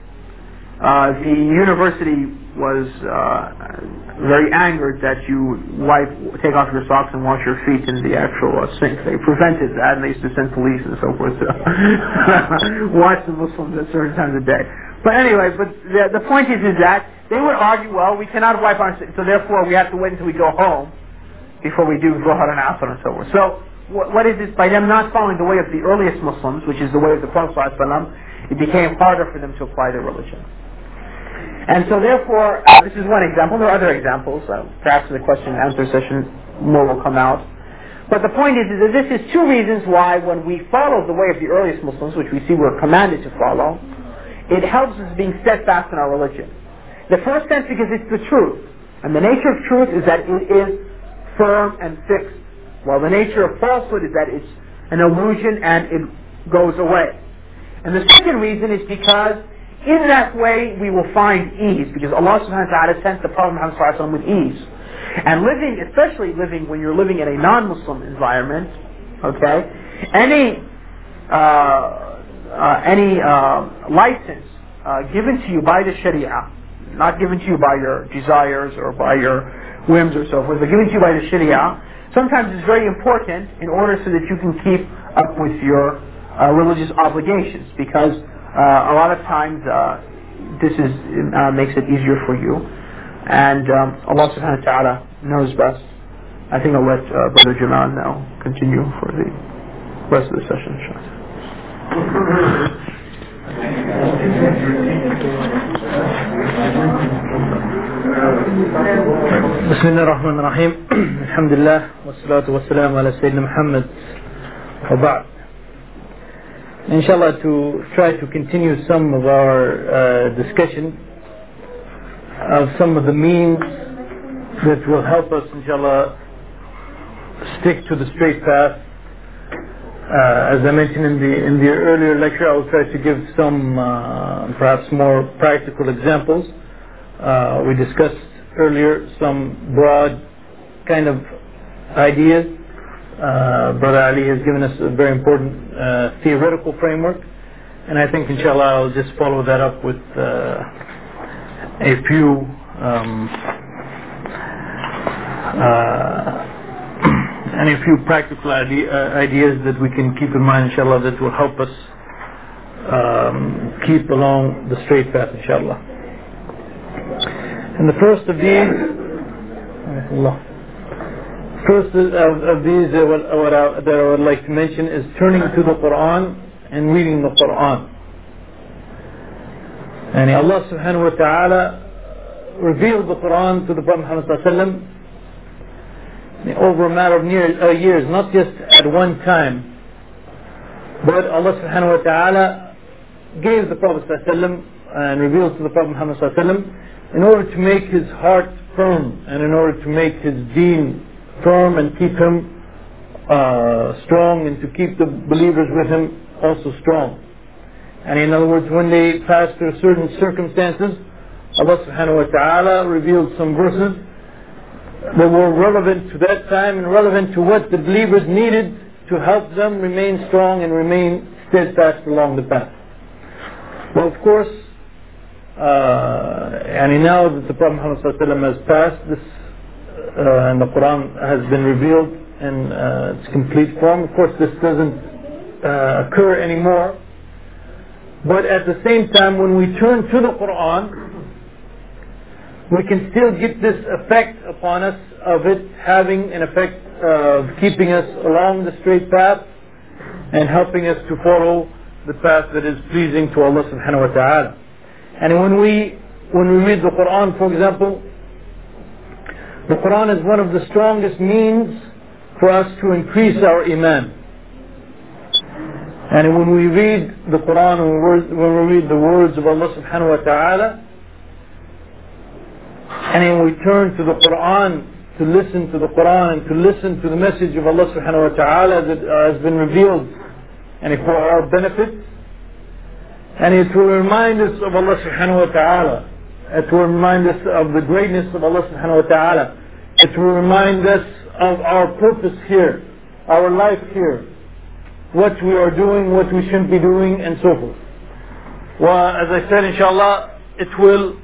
uh, the university was uh, very angered that you wipe, take off your socks and wash your feet in the actual uh, sink. They prevented that, and they used to send police and so forth to watch the Muslims at certain times of day. But anyway, but the, the point is, is that they would argue, well, we cannot wipe our, so therefore we have to wait until we go home before we do Zuhr and Asr and so forth. So what, what is this? By them not following the way of the earliest Muslims, which is the way of the Prophet ﷺ, it became harder for them to apply their religion. And so therefore, uh, this is one example. There are other examples. Uh, perhaps in the question and answer session more will come out. But the point is, is that this is two reasons why when we follow the way of the earliest Muslims, which we see we're commanded to follow, it helps us being steadfast in our religion. The first sense because it's the truth. And the nature of truth is that it is firm and fixed. While the nature of falsehood is that it's an illusion and it goes away. And the second reason is because in that way we will find ease, because Allah subhanahu wa ta'ala sent the Prophet Muhammad sallallahu alaihi wasallam with ease. And living, especially living when you're living in a non-Muslim environment, okay, any uh, uh, any uh, license uh, given to you by the Sharia, not given to you by your desires or by your whims or so forth, but given to you by the Sharia, sometimes it's very important in order so that you can keep up with your uh, religious obligations, because Uh, a lot of times uh, this is uh, makes it easier for you, and um, Allah subhanahu wa ta'ala knows best. I think I'll let uh, Brother Jamal now continue for the rest of the session. بسم الله الرحمن الرحيم الحمد لله والصلاة والسلام على سيدنا محمد وبعد. inshallah, to try to continue some of our uh, discussion of some of the means that will help us, inshallah, stick to the straight path. Uh, as I mentioned in the in the earlier lecture, I will try to give some uh, perhaps more practical examples. Uh, we discussed earlier some broad kind of ideas. Uh, Brother Ali has given us a very important uh, theoretical framework, and I think inshallah I'll just follow that up with uh, a few um, uh, and a few practical idea, uh, ideas that we can keep in mind, inshallah, that will help us um, keep along the straight path, inshallah. And the first of these, first of, of these uh, what, what I, that I would like to mention is turning to the Quran and reading the Quran. And Allah subhanahu wa ta'ala revealed the Quran to the Prophet Muhammad sallallahu alaihi wasallam over a matter of near, uh, years, not just at one time, but Allah subhanahu wa ta'ala gave the Prophet sallallahu alaihi wasallam and revealed to the Prophet Muhammad sallallahu alaihi wasallam in order to make his heart firm and in order to make his deen firm and keep him uh, strong and to keep the believers with him also strong. And in other words, when they passed through certain circumstances, Allah subhanahu wa ta'ala revealed some verses that were relevant to that time and relevant to what the believers needed to help them remain strong and remain steadfast along the path. Well, of course, uh, and now that the Prophet Muhammad sallallahu alaihi wasallam has passed, this uh, and the Quran has been revealed in uh, its complete form, of course this doesn't uh, occur anymore. But at the same time, when we turn to the Quran, we can still get this effect upon us of it having an effect of keeping us along the straight path and helping us to follow the path that is pleasing to Allah subhanahu wa ta'ala. And when we when we read the Quran, for example, the Quran is one of the strongest means for us to increase our iman. And when we read the Quran, when we read the words of Allah subhanahu wa ta'ala, and then we turn to the Quran to listen to the Quran and to listen to the message of Allah subhanahu wa ta'ala that uh, has been revealed and for our benefit, and it will remind us of Allah subhanahu wa ta'ala, it will remind us of the greatness of Allah subhanahu wa ta'ala, it will remind us of our purpose here, our life here, what we are doing, what we shouldn't be doing, and so forth. Well, as I said, inshallah, it will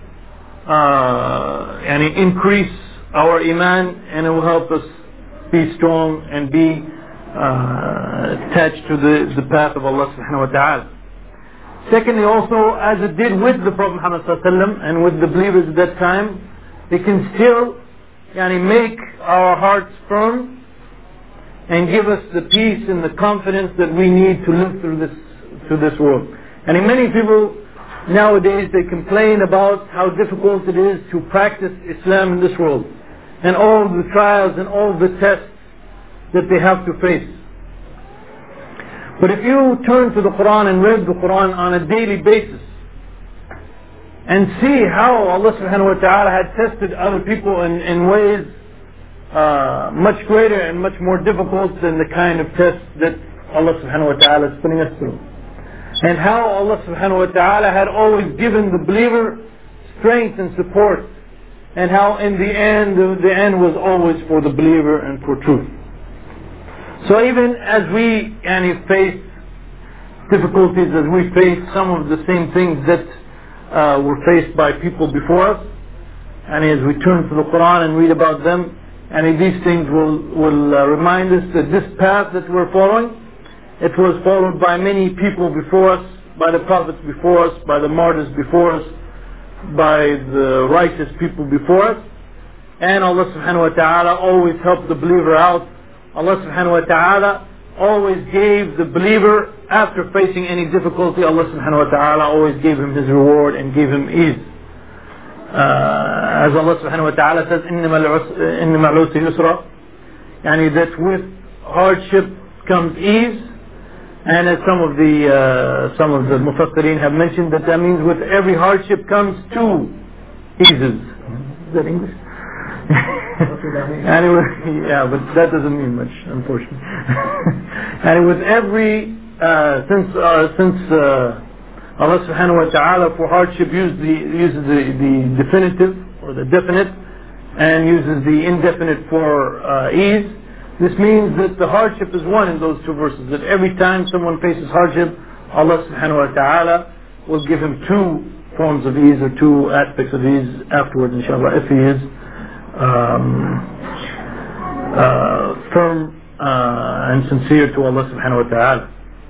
Uh, and increase our iman, and it will help us be strong and be uh, attached to the, the path of Allah subhanahu wa ta'ala. Secondly, also, as it did with the Prophet Muhammad sallallahu alaihi wasallam and with the believers at that time, it can still yani, make our hearts firm and give us the peace and the confidence that we need to live through this through this world. And many people nowadays, they complain about how difficult it is to practice Islam in this world, and all the trials and all the tests that they have to face. But if you turn to the Quran and read the Quran on a daily basis and see how Allah subhanahu wa ta'ala had tested other people in, in ways uh, much greater and much more difficult than the kind of tests that Allah subhanahu wa ta'ala is putting us through. And how Allah subhanahu wa ta'ala had always given the believer strength and support. And how in the end, the, the end was always for the believer and for truth. So even as we yani, face difficulties, as we face some of the same things that uh, were faced by people before us, and as we turn to the Quran and read about them, and these things will, will uh, remind us that this path that we're following, it was followed by many people before us, by the prophets before us, by the martyrs before us, by the righteous people before us. And Allah subhanahu wa ta'ala always helped the believer out. Allah subhanahu wa ta'ala always gave the believer, after facing any difficulty, Allah subhanahu wa ta'ala always gave him his reward and gave him ease. Uh, as Allah subhanahu wa ta'ala says, إِنَّمَا الْعُسْرِ يُسْرًا, yani that with hardship comes ease. And as some of the uh, some of the mufassirin have mentioned, that that means with every hardship comes two eases. Is that English? Anyway, yeah, but that doesn't mean much, unfortunately. And with every uh, since uh, since uh, Allah Subhanahu wa Taala for hardship uses the uses the, the definitive or the definite, and uses the indefinite for uh, ease. This means that the hardship is one in those two verses. That every time someone faces hardship, Allah Subhanahu wa Taala will give him two forms of ease or two aspects of ease afterwards, inshallah, if he is um, uh, firm uh, and sincere to Allah Subhanahu wa Taala.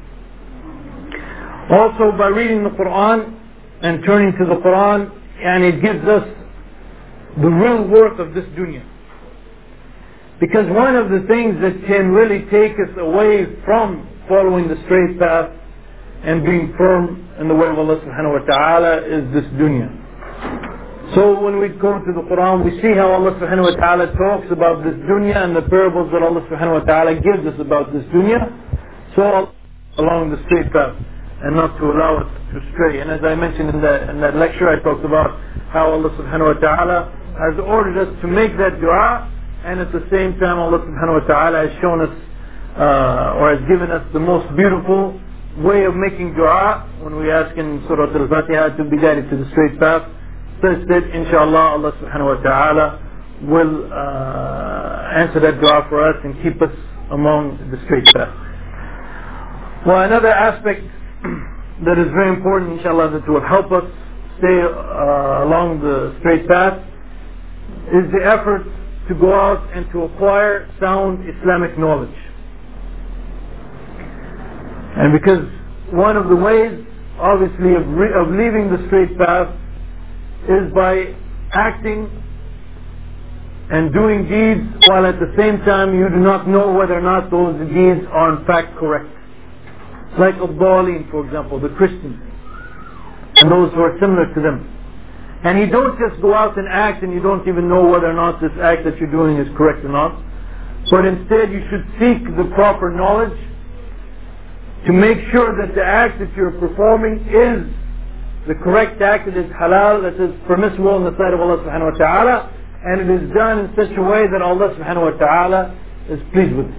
Also, by reading the Quran and turning to the Quran, and it gives us the real worth of this dunya. Because one of the things that can really take us away from following the straight path and being firm in the way of Allah Subhanahu wa Ta'ala is this dunya. So when we go to the Quran, we see how Allah Subhanahu wa Ta'ala talks about this dunya and the parables that Allah Subhanahu wa Ta'ala gives us about this dunya, so along the straight path and not to allow us to stray. And as I mentioned in that, in that lecture, I talked about how Allah Subhanahu wa Ta'ala has ordered us to make that dua, and at the same time Allah Subhanahu wa Ta'ala has shown us uh, or has given us the most beautiful way of making dua when we ask in Surah Al-Fatiha to be guided to the straight path, such that inshallah Allah Subhanahu wa Ta'ala will uh, answer that dua for us and keep us among the straight path. Well, another aspect that is very important, inshallah, that will help us stay uh, along the straight path is the effort to go out and to acquire sound Islamic knowledge. And because one of the ways, obviously, of, re- of leaving the straight path is by acting and doing deeds while at the same time you do not know whether or not those deeds are in fact correct. Like Ad-Dallin, for example, the Christians, and those who are similar to them. And you don't just go out and act and you don't even know whether or not this act that you're doing is correct or not. But instead you should seek the proper knowledge to make sure that the act that you're performing is the correct act, that is halal, that is permissible in the sight of Allah Subhanahu wa Ta'ala, and it is done in such a way that Allah Subhanahu wa Ta'ala is pleased with it.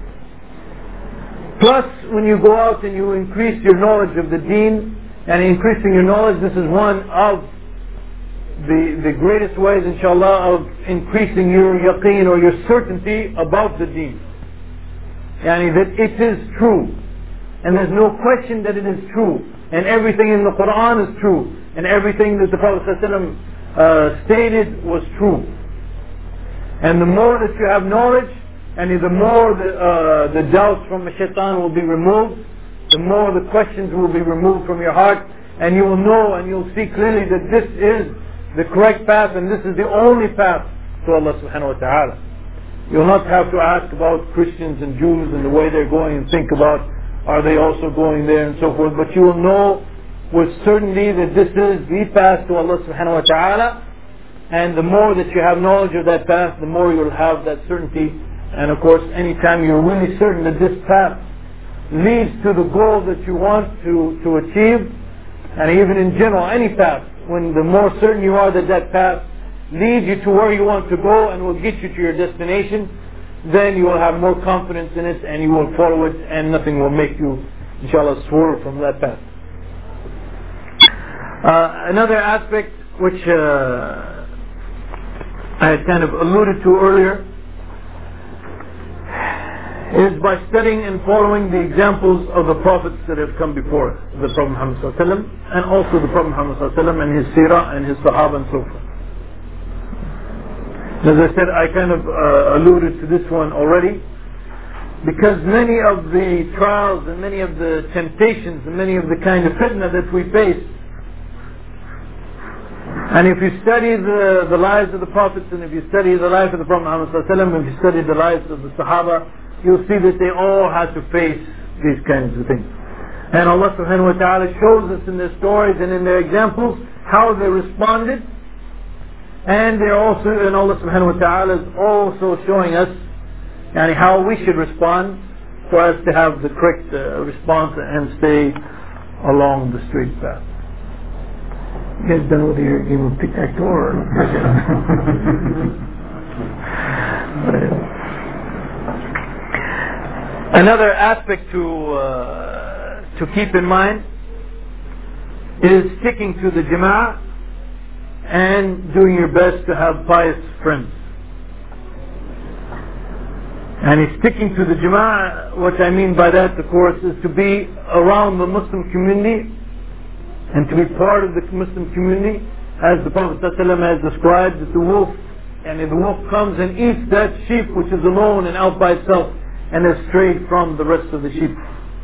Plus, when you go out and you increase your knowledge of the deen, and increasing your knowledge, this is one of The, the greatest ways, inshallah, of increasing your yaqeen or your certainty about the deen. Yani that it is true. And there's no question that it is true. And everything in the Quran is true. And everything that the Prophet ﷺ uh, stated was true. And the more that you have knowledge, and the more the, uh, the doubts from the shaitan will be removed, the more the questions will be removed from your heart, and you will know and you'll see clearly that this is the correct path, and this is the only path to Allah Subhanahu wa Ta'ala. You'll not have to ask about Christians and Jews and the way they're going and think about are they also going there and so forth, but you will know with certainty that this is the path to Allah Subhanahu wa Ta'ala, and the more that you have knowledge of that path, the more you'll have that certainty. And of course, anytime you're really certain that this path leads to the goal that you want to, to achieve, and even in general, any path, when the more certain you are that that path leads you to where you want to go and will get you to your destination, then you will have more confidence in it and you will follow it, and nothing will make you, inshallah, swerve from that path. Uh, another aspect which uh, I had kind of alluded to earlier is by studying and following the examples of the prophets that have come before us, the Prophet Muhammad sallallahu alaihi wasallam, and also the Prophet Muhammad sallallahu alaihi wasallam and his seerah and his sahaba and so forth. As I said, I kind of uh, alluded to this one already, because many of the trials and many of the temptations and many of the kind of fitna that we face, and if you study the, the lives of the prophets, and if you study the life of the Prophet Muhammad sallallahu alaihi wasallam, if you study the lives of the sahaba, you'll see that they all had to face these kinds of things. And Allah Subhanahu wa Ta'ala shows us in their stories and in their examples how they responded. And they're also, and Allah Subhanahu wa Ta'ala is also showing us yani, how we should respond for us to have the correct uh, response and stay along the straight path. You guys done with your game of tic-tac-toe or? Another aspect to uh, to keep in mind is sticking to the jama'ah and doing your best to have pious friends. And he's sticking to the jama'ah. What I mean by that, of course, is to be around the Muslim community and to be part of the Muslim community, as the Prophet ﷺ has described, that the wolf, and the wolf comes and eats that sheep which is alone and out by itself and has strayed from the rest of the sheep.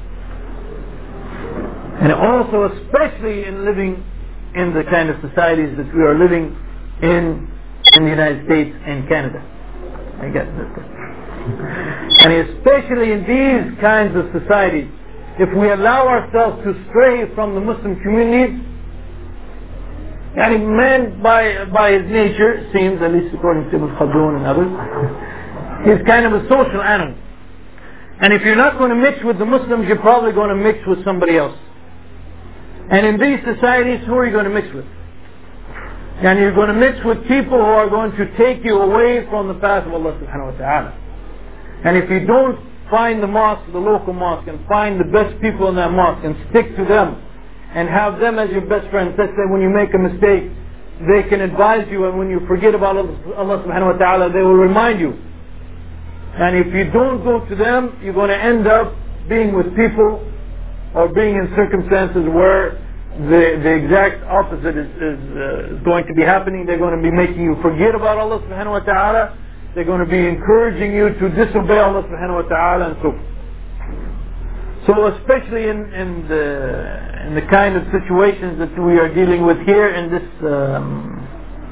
And also, especially in living in the kind of societies that we are living in in the United States and Canada. I guess that's and especially in these kinds of societies, if we allow ourselves to stray from the Muslim communities, and man by by his nature seems, at least according to Ibn Khaldun and others, he's kind of a social animal. And if you're not going to mix with the Muslims, you're probably going to mix with somebody else. And in these societies, who are you going to mix with? And you're going to mix with people who are going to take you away from the path of Allah subhanahu wa ta'ala. And if you don't find the mosque, the local mosque, and find the best people in that mosque and stick to them and have them as your best friends, let's say when you make a mistake, they can advise you, and when you forget about Allah subhanahu wa ta'ala, they will remind you. And if you don't go to them, you're going to end up being with people or being in circumstances where the, the exact opposite is, is uh, going to be happening. They're going to be making you forget about Allah subhanahu wa ta'ala. They're going to be encouraging you to disobey Allah subhanahu wa ta'ala and so forth. So especially in, in, the, in the kind of situations that we are dealing with here in this um,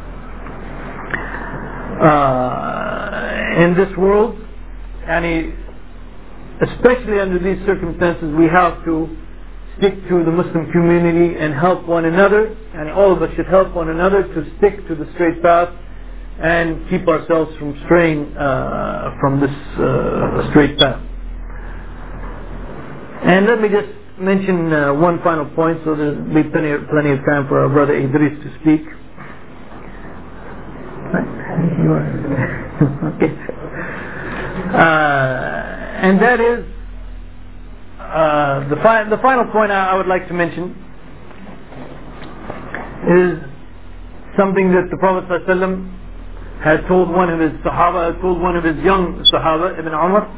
uh, in this world, and especially under these circumstances, we have to stick to the Muslim community and help one another, and all of us should help one another to stick to the straight path and keep ourselves from straying uh, from this uh, straight path. And let me just mention uh, one final point, so there'll be plenty of, plenty of time for our brother Idris to speak. You are. Okay. Uh, and that is uh, the, fi- the final point I, I would like to mention is something that the Prophet ﷺ had told one of his Sahaba, had told one of his young Sahaba, Ibn Umar,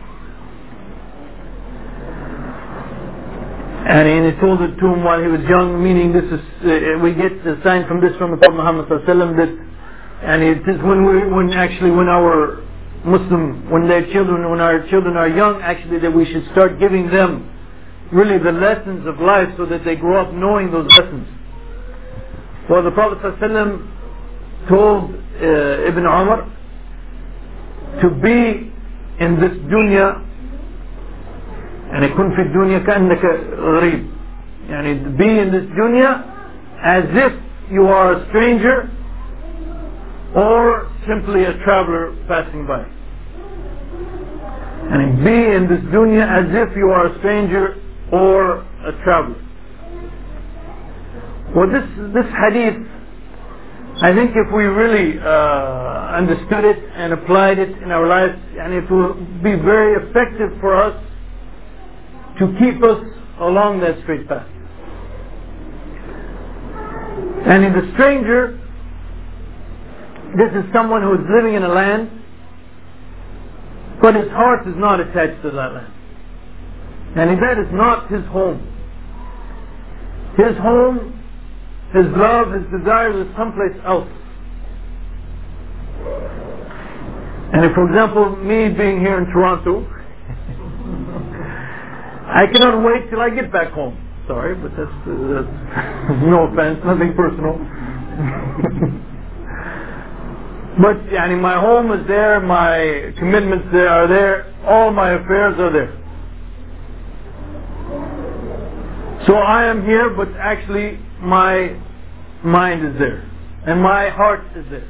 and he told it to him while he was young, meaning this is uh, we get the sign from this from the Prophet Muhammad ﷺ that, and it is when we when actually when our Muslim, when their children, when our children are young, actually that we should start giving them really the lessons of life so that they grow up knowing those lessons. Well, the Prophet ﷺ told uh, Ibn Umar to be in this dunya, and يكون في الدنيا كأنك غريب, يعني be in this dunya as if you are a stranger or simply a traveler passing by. And be in this dunya as if you are a stranger or a traveler. Well, this this hadith, I think if we really uh, understood it and applied it in our lives, and it will be very effective for us to keep us along that straight path. And in the stranger, this is someone who is living in a land, but his heart is not attached to that land. And that is not his home. His home, his love, his desires is someplace else. And if, for example, me being here in Toronto, I cannot wait till I get back home. Sorry, but that's, uh, that's no offense, nothing personal. But yani, my home is there, my commitments there are there, all my affairs are there. So I am here, but actually my mind is there, and my heart is there.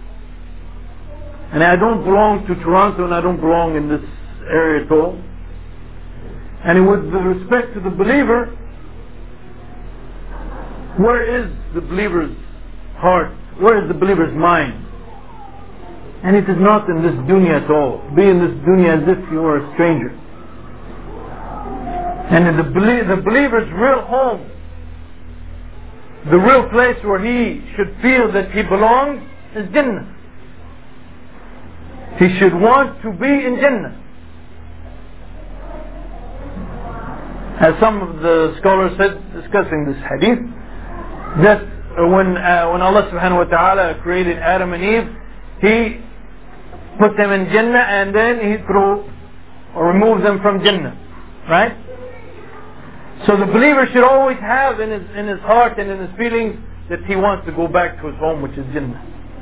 And I don't belong to Toronto, and I don't belong in this area at all. And with respect to the believer, where is the believer's heart? Where is the believer's mind? And it is not in this dunya at all. Be in this dunya as if you were a stranger. And in the, belie- the believer's real home, the real place where he should feel that he belongs, is Jannah. He should want to be in Jannah. As some of the scholars said, discussing this hadith, that when uh, when Allah subhanahu wa ta'ala created Adam and Eve, He put them in Jannah and then He threw or removed them from Jannah. Right? So the believer should always have in his, in his heart and in his feelings that he wants to go back to his home, which is Jannah.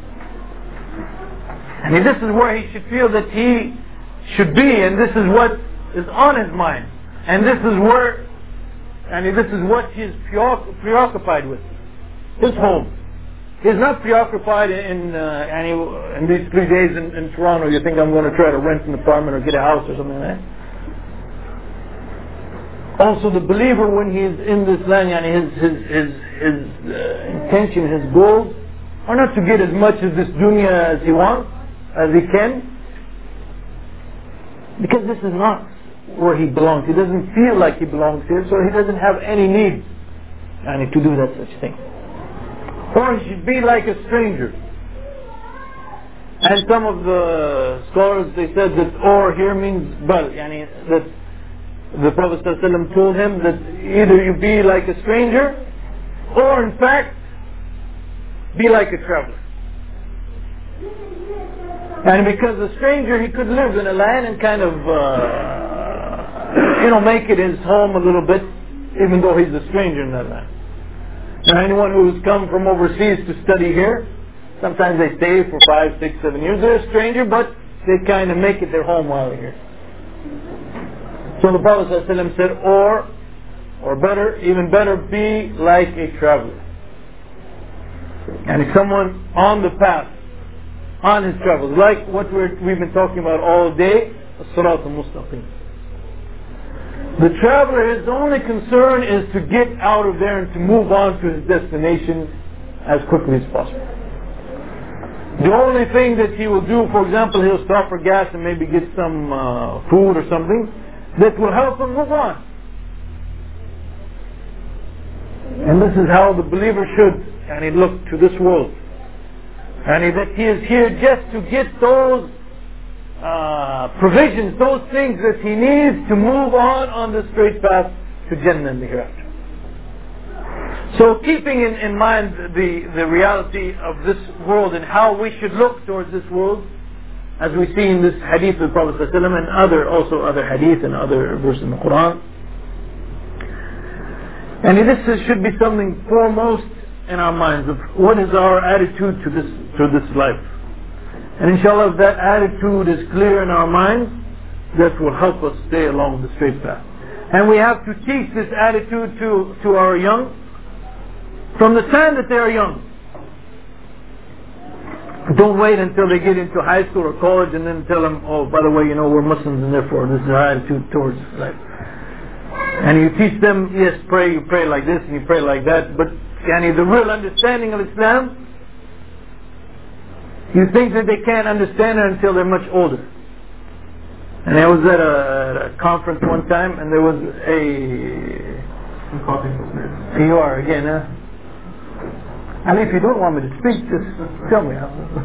And this is where he should feel that he should be, and this is what is on his mind. And this is where, and this is what he is preoccupied with. His home. He's not preoccupied in uh, any, in these three days in, in Toronto. You think I'm going to try to rent an apartment or get a house or something like that? Also, the believer, when he is in this land, yani his his his, his uh, intention, his goals, are not to get as much of this dunya as he wants, as he can, because this is not where he belongs. He doesn't feel like he belongs here, so he doesn't have any need yani, to do that such thing. Or he should be like a stranger. And some of the scholars, they said that or here means bal, yani that the Prophet ﷺ told him that either you be like a stranger, or in fact, be like a traveler. And because a stranger, he could live in a land and kind of, uh, you know, make it his home a little bit, even though he's a stranger in that land. Now, anyone who's come from overseas to study here, sometimes they stay for five, six, seven years. They're a stranger, but they kind of make it their home while they're here. So the Prophet ﷺ said, or, or better, even better, be like a traveler. And if someone on the path, on his travels, like what we're, we've been talking about all day, as-sirat al-mustaqim. The traveler, his only concern is to get out of there and to move on to his destination as quickly as possible. The only thing that he will do, for example, he'll stop for gas and maybe get some uh, food or something that will help him move on. And this is how the believer should, and he look to this world. And he, that he is here just to get those uh, provisions, those things that he needs to move on on the straight path to Jannah in the hereafter. So keeping in, in mind the, the reality of this world and how we should look towards this world, as we see in this hadith of the Prophet ﷺ and other, also other hadith and other verses in the Quran. And this is, should be something foremost in our minds of what is our attitude to this, to this life. And inshallah, if that attitude is clear in our minds, that will help us stay along the straight path. And we have to teach this attitude to, to our young from the time that they are young. Don't wait until they get into high school or college and then tell them, oh, by the way, you know, we're Muslims and therefore this is our attitude towards life. And you teach them, yes, pray, you pray like this and you pray like that, but yani, the real understanding of Islam, you think that they can't understand it until they're much older. And I was at a, a conference one time and there was a... I'm coughing. You are again, huh? And if you don't want me to speak, just tell me.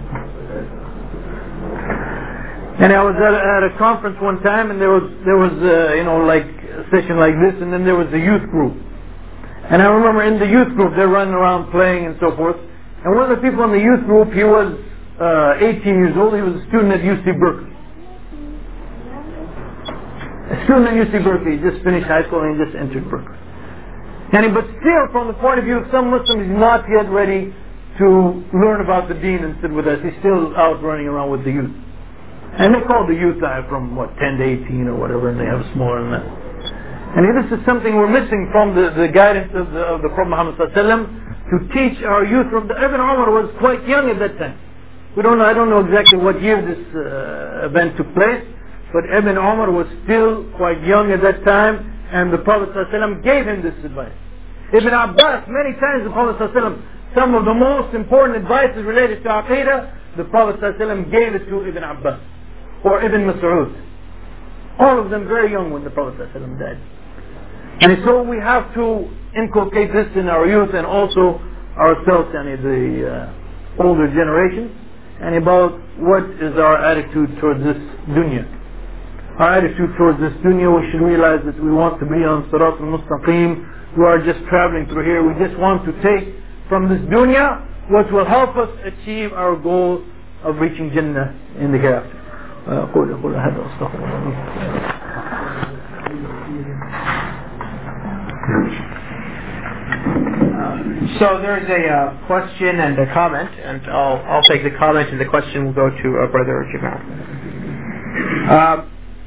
And I was at a, at a conference one time, and there was there was uh, you know like a session like this, and then there was a youth group. And I remember in the youth group they're running around playing and so forth. And one of the people in the youth group, he was uh, eighteen years old. He was a student at U C Berkeley. A student at U C Berkeley. He just finished high school and he just entered Berkeley. And, but still, from the point of view of some Muslims, he's not yet ready to learn about the deen and sit with us. He's still out running around with the youth. And they call the youth uh, from, what, ten to eighteen or whatever, and they have smaller than that. And this is something we're missing from the, the guidance of the, of the Prophet Muhammad ﷺ to teach our youth. From the, Ibn Umar was quite young at that time. We don't know, I don't know exactly what year this uh, event took place, but Ibn Umar was still quite young at that time, and the Prophet ﷺ gave him this advice. Ibn Abbas, many times the Prophet ﷺ, some of the most important advices related to Aqidah, the Prophet ﷺ gave it to Ibn Abbas or Ibn Mas'ud. All of them very young when the Prophet ﷺ died. And so we have to inculcate this in our youth and also ourselves and the uh, older generation, and about what is our attitude towards this dunya. Our attitude towards this dunya, we should realize that we want to be on Sirat al-Mustaqim. We are just traveling through here. We just want to take from this dunya what will help us achieve our goal of reaching Jannah in the hereafter. So there's a uh, question and a comment, and I'll I'll take the comment, and the question will go to uh, Brother Jamal. Uh,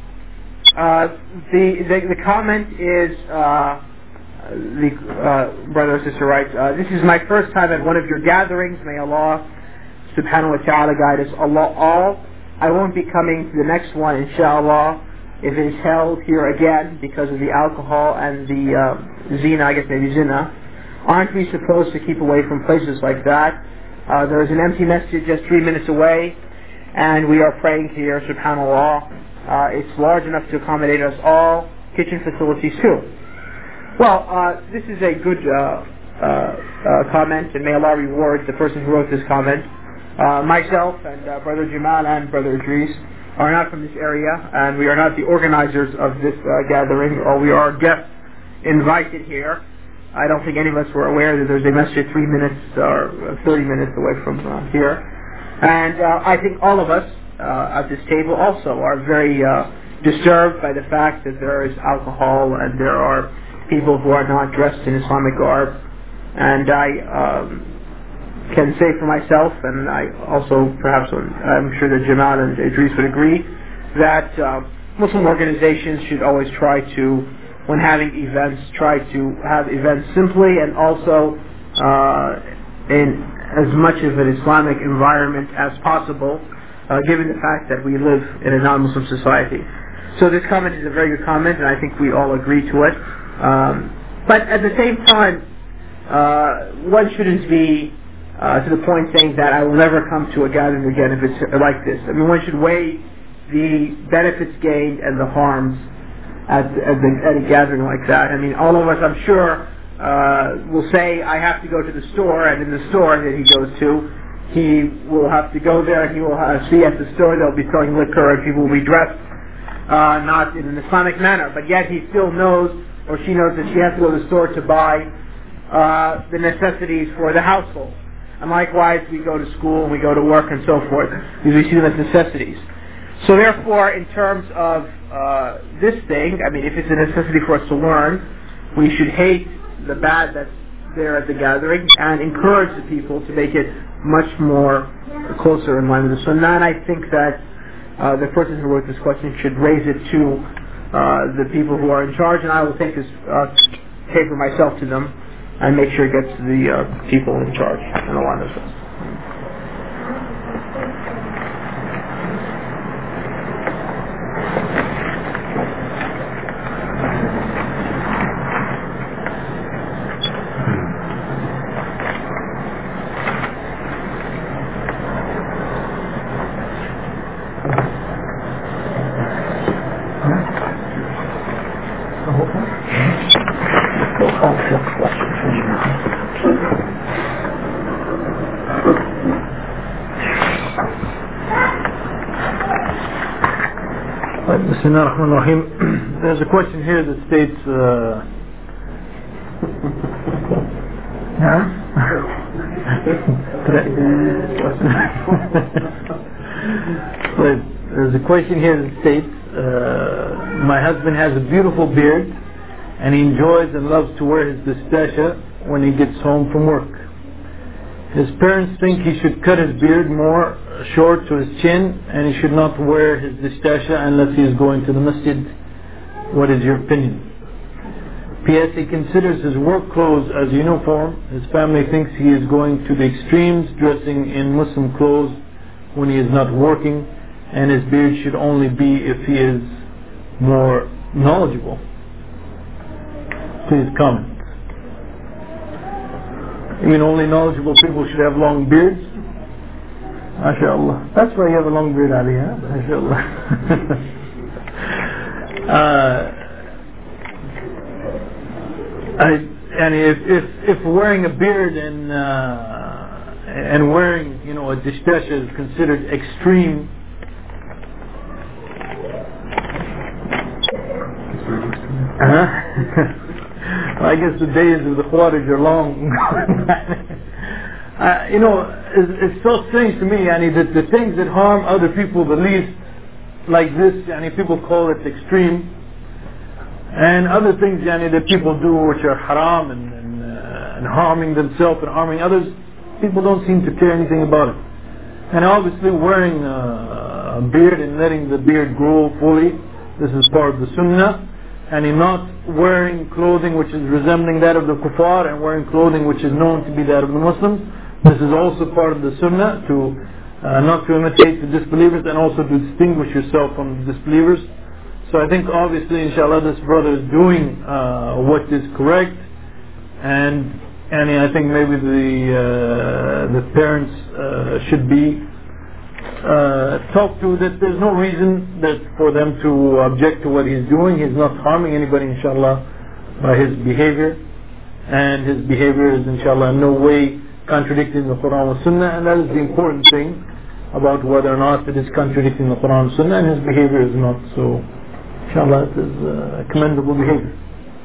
uh, the, the the comment is uh, the uh, brother or sister writes, uh, this is my first time at one of your gatherings. May Allah Subhanahu wa Taala guide us Allah all. I won't be coming to the next one, inshallah, if it is held here again because of the alcohol and the uh, zina, I guess maybe zina. Aren't we supposed to keep away from places like that? Uh, there is an empty masjid just three minutes away, and we are praying here, subhanAllah. Uh, it's large enough to accommodate us all. Kitchen facilities too. Well, uh, this is a good uh, uh, uh, comment, and may Allah reward the person who wrote this comment. Uh, myself and uh, Brother Jamal and Brother Idris are not from this area, and we are not the organizers of this uh, gathering, or we are guests invited here. I don't think any of us were aware that there's a masjid three minutes or thirty minutes away from uh, here. And uh, I think all of us uh, at this table also are very uh, disturbed by the fact that there is alcohol and there are people who are not dressed in Islamic garb. And I um, can say for myself, and I also perhaps I'm sure that Jamal and Idris would agree, that uh, Muslim organizations should always try to, when having events, try to have events simply and also uh, in as much of an Islamic environment as possible, uh, given the fact that we live in a non-Muslim society. So this comment is a very good comment, and I think we all agree to it. Um, but at the same time, uh, one shouldn't be uh, to the point saying that I will never come to a gathering again if it's like this. I mean, one should weigh the benefits gained and the harms At, at, the, at a gathering like that. I mean, all of us, I'm sure, uh, will say, I have to go to the store, and in the store that he goes to, he will have to go there, and he will have, see at the store they'll be selling liquor, and people will be dressed uh, not in an Islamic manner, but yet he still knows, or she knows that she has to go to the store to buy uh, the necessities for the household. And likewise, we go to school, and we go to work, and so forth, because we see them as necessities. So therefore, in terms of uh, this thing, I mean, if it's a necessity for us to learn, we should hate the bad that's there at the gathering and encourage the people to make it much more closer in line with the Sunnah. And I think that uh, the person who wrote this question should raise it to uh, the people who are in charge, and I will take this uh, paper myself to them and make sure it gets to the uh, people in charge and along those lines. There's a question here that states uh, there's a question here that states uh, my husband has a beautiful beard and he enjoys and loves to wear his distasha when he gets home from work. His parents think he should cut his beard more short to his chin, and he should not wear his distasha unless he is going to the masjid. What is your opinion? P S He considers his work clothes as uniform. His family thinks he is going to the extremes, dressing in Muslim clothes when he is not working, and his beard should only be if he is more knowledgeable? Please comment. You mean only knowledgeable people should have long beards? MashaAllah. That's why you have a long beard, Ali, huh? MashaAllah. uh, I, and if, if, if wearing a beard and, uh, and wearing, you know, a dishtesha is considered extreme, uh-huh. Well, I guess the days of the Khawarij are long. uh, you know, it's, it's so strange to me, yani, that the things that harm other people the least, like this, yani, people call it extreme, and other things, yani, that people do which are haram and, and, uh, and harming themselves and harming others, people don't seem to care anything about it. And obviously wearing uh, a beard and letting the beard grow fully, this is part of the sunnah. And in not wearing clothing which is resembling that of the kuffar and wearing clothing which is known to be that of the Muslims, this is also part of the sunnah, to uh, not to imitate the disbelievers and also to distinguish yourself from the disbelievers. So I think obviously, inshallah, this brother is doing uh, what is correct, and and I think maybe the uh, the parents uh, should be Uh, talk to, that there's no reason that for them to object to what he's doing. He's not harming anybody, inshallah, by his behavior, and his behavior is, inshallah, in no way contradicting the Quran and Sunnah, and that is the important thing about whether or not it is contradicting the Quran and Sunnah, and his behavior is not. So inshallah, it is uh, commendable behavior.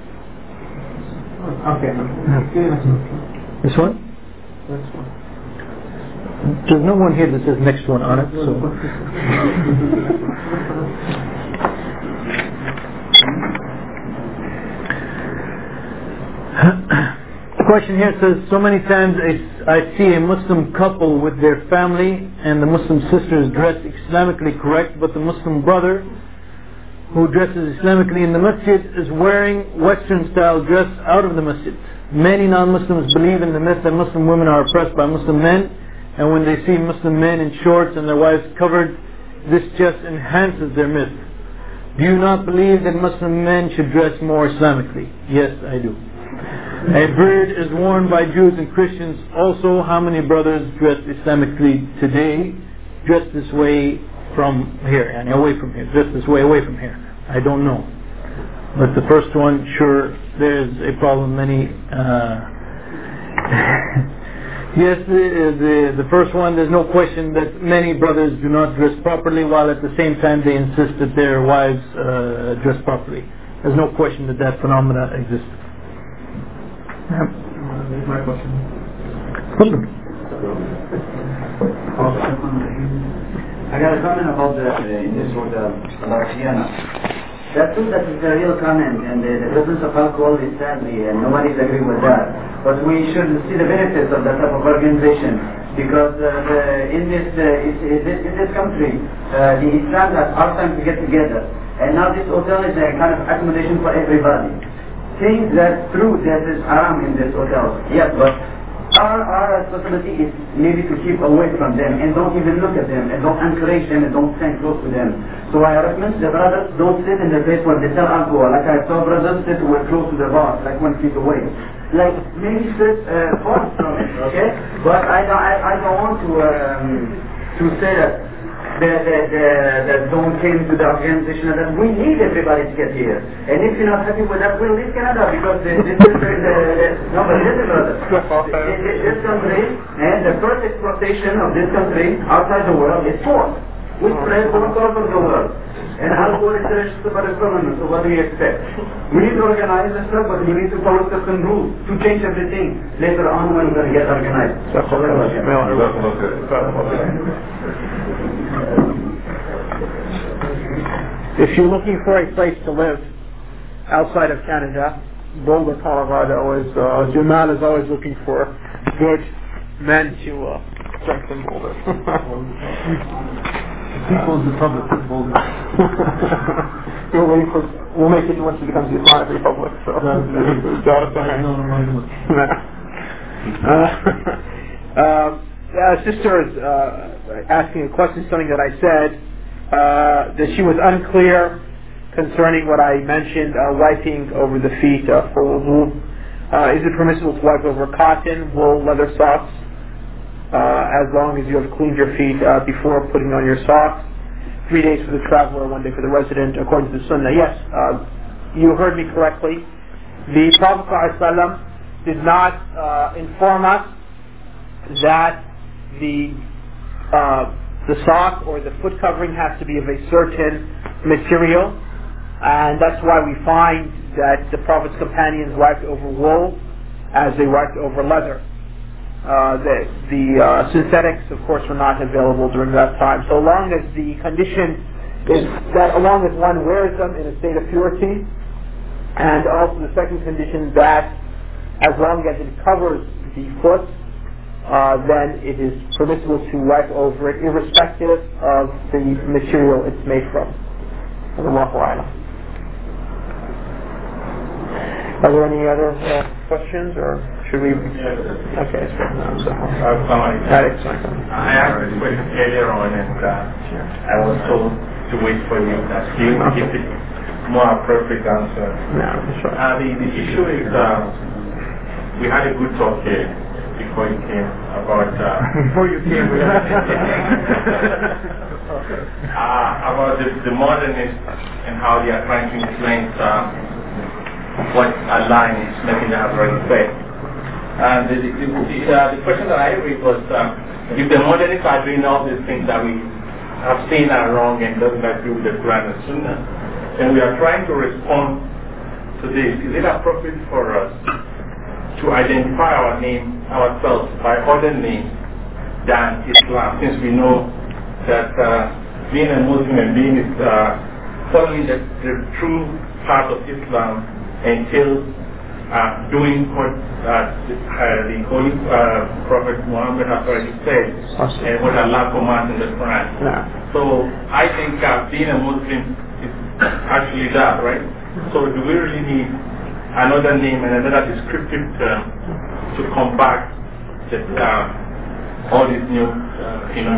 Okay. This one? This one. There's no one here that says next one on it, so. The question here says, so many times I, I see a Muslim couple with their family and the Muslim sister is dressed Islamically correct, but the Muslim brother who dresses Islamically in the masjid is wearing Western style dress out of the masjid. Many non-Muslims believe in the myth that Muslim women are oppressed by Muslim men, and when they see Muslim men in shorts and their wives covered, this just enhances their myth. Do you not believe that Muslim men should dress more Islamically? Yes, I do. A beard is worn by Jews and Christians. Also, how many brothers dress Islamically today, dress this way from here, and away from here, dress this way away from here? I don't know. But the first one, sure, there's a problem. Many... Uh, Yes, the, the the first one, there's no question that many brothers do not dress properly, while at the same time they insist that their wives uh, dress properly. There's no question that that phenomena exists. Yeah. That's my question. I got a comment about the, uh, in this word, uh, about Vienna. That's true, that is a real comment, and the, the presence of alcohol is sadly, and nobody's agreeing with that. But we should see the benefits of that type of organization, because uh, the, in this uh, in this, in this country, uh, the Islam has hard time to get together, and now this hotel is a kind of accommodation for everybody. Things that true that is haram in this hotel, yes, but our our responsibility is maybe to keep away from them and don't even look at them and don't encourage them and don't stand close to them. So I recommend the brothers don't sit in the place where they sell alcohol. Like I saw brothers sit were close to the bar, like one feet away. Like maybe sit uh, far from it, okay? But I don't I, I don't want to um, to say that that, that, that, that don't came to the organization, that we need everybody to get here. And if you're not happy with that, we'll leave Canada, because this is the, the, the no, but listen, brother. This, this country, and the first exploitation of this country outside the world is force, which spreads all over the world. And alcohol is registered by the government, so what do you expect? We need to organize this stuff, but we need to follow certain rules to change everything later on when we're going to get organized. If you're looking for a place to live outside of Canada, Boulder, Colorado is, uh, Jamal is always looking for good men to uh, strengthen Boulder. People's Republic of Boulder. We're waiting for, we'll make it once it becomes the Islamic Republic. So. uh, uh, sister is uh, asking a question, something that I said. uh, that she was unclear concerning what I mentioned, uh, wiping over the feet uh, for wudu. Uh, is it permissible to wipe over cotton, wool, leather socks, uh, as long as you have cleaned your feet uh, before putting on your socks? Three days for the traveler, one day for the resident, according to the Sunnah. Yes, uh, you heard me correctly. The Prophet ﷺ did not uh, inform us that the uh, the sock or the foot covering has to be of a certain material, and that's why we find that the Prophet's companions wiped over wool as they wiped over leather. Uh, the the uh, synthetics, of course, were not available during that time. So long as the condition is that, along as one wears them in a state of purity, and also the second condition that as long as it covers the foot, uh, then it is permissible to wipe over it, irrespective of the material it's made from. Allahu a'lam. Are there any other uh, questions, or should we? Okay, so, so. I asked this question earlier on, and uh, I was told to wait for you that you will give it more appropriate answer. No, sure. Uh, the, the issue is, uh, we had a good talk here before you came about. Uh, before you came, we had uh, about the, the modernists and how they are trying to influence uh, what Allah and His Messenger have already said. And the, the, the, uh, the question that I raised was, um, if the modernists are doing all these things that we have seen are wrong and doesn't agree with the Quran and Sunnah, and we are trying to respond to this, is it appropriate for us to identify our name, ourselves, by other names than Islam, since we know that uh, being a Muslim and being uh, following the, the true path of Islam entails uh, doing what uh, the, uh, the Holy uh, Prophet Muhammad has already said, awesome. And what Allah commands in the Quran. Yeah. So I think uh, being a Muslim is actually that, right? So do we really need another name and another descriptive term to combat that, uh, all these new, uh, you know?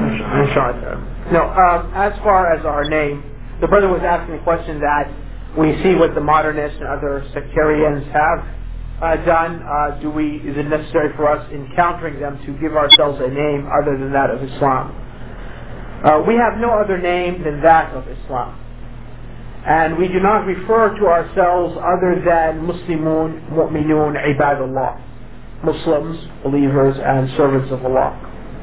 No, um, as far as our name, the brother was asking a question that we see what the modernists and other sectarians have uh, done. Uh, do we? Is it necessary for us, encountering them, to give ourselves a name other than that of Islam? Uh, we have no other name than that of Islam, and we do not refer to ourselves other than Muslimun, Mu'minun, Ibadullah, Muslims, believers, and servants of Allah.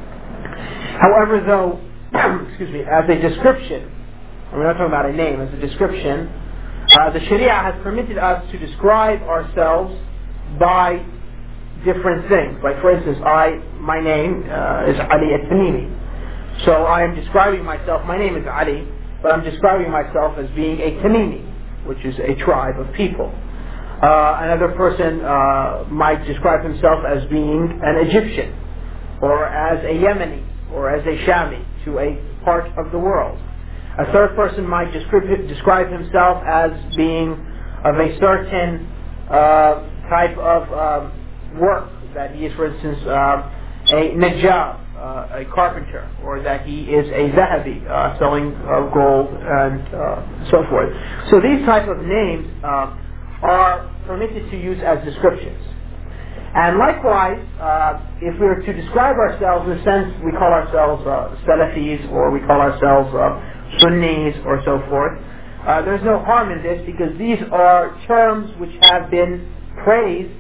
However, though, excuse me, as a description, we're not talking about a name, as a description. Uh, the Sharia has permitted us to describe ourselves by different things. Like, for instance, I, my name uh, is Ali At-Tamimi. So I am describing myself, my name is Ali, but I'm describing myself as being a Tamimi, which is a tribe of people. Uh, another person uh, might describe himself as being an Egyptian, or as a Yemeni, or as a Shami, to a part of the world. A third person might describe, describe himself as being of a certain uh, type of um, work, that he is, for instance, uh, a najjar, uh, a carpenter, or that he is a zahabi, uh, selling uh, gold and uh, so forth. So these type of names uh, are permitted to use as descriptions. And likewise, uh, if we were to describe ourselves, in a sense, we call ourselves uh, Salafis, or we call ourselves uh, Sunnis, or so forth. Uh, there's no harm in this, because these are terms which have been praised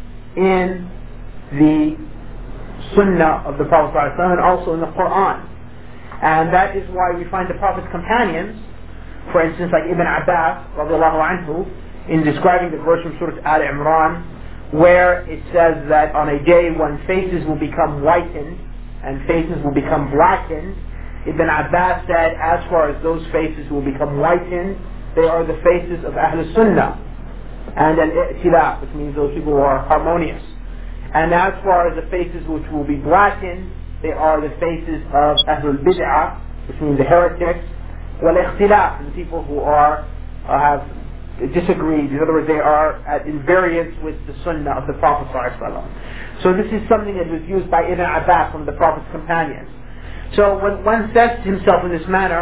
in the Sunnah of the Prophet ﷺ and also in the Quran. And that is why we find the Prophet's companions, for instance, like Ibn Abbas, radiallahu anhu, in describing the verse from Surah Al-Imran, where it says that on a day when faces will become whitened and faces will become blackened, Ibn Abbas said, as far as those faces will become whitened, they are the faces of Ahl Sunnah and al-i'tilaf, which means those people who are harmonious. And as far as the faces which will be blackened, they are the faces of Ahl Bid'ah, which means the heretics, wal-ikhtilaf, and people who are uh, have disagreed. In other words, they are at invariance with the Sunnah of the Prophet ﷺ. So this is something that was used by Ibn Abbas from the Prophet's companions. So when one says to himself in this manner,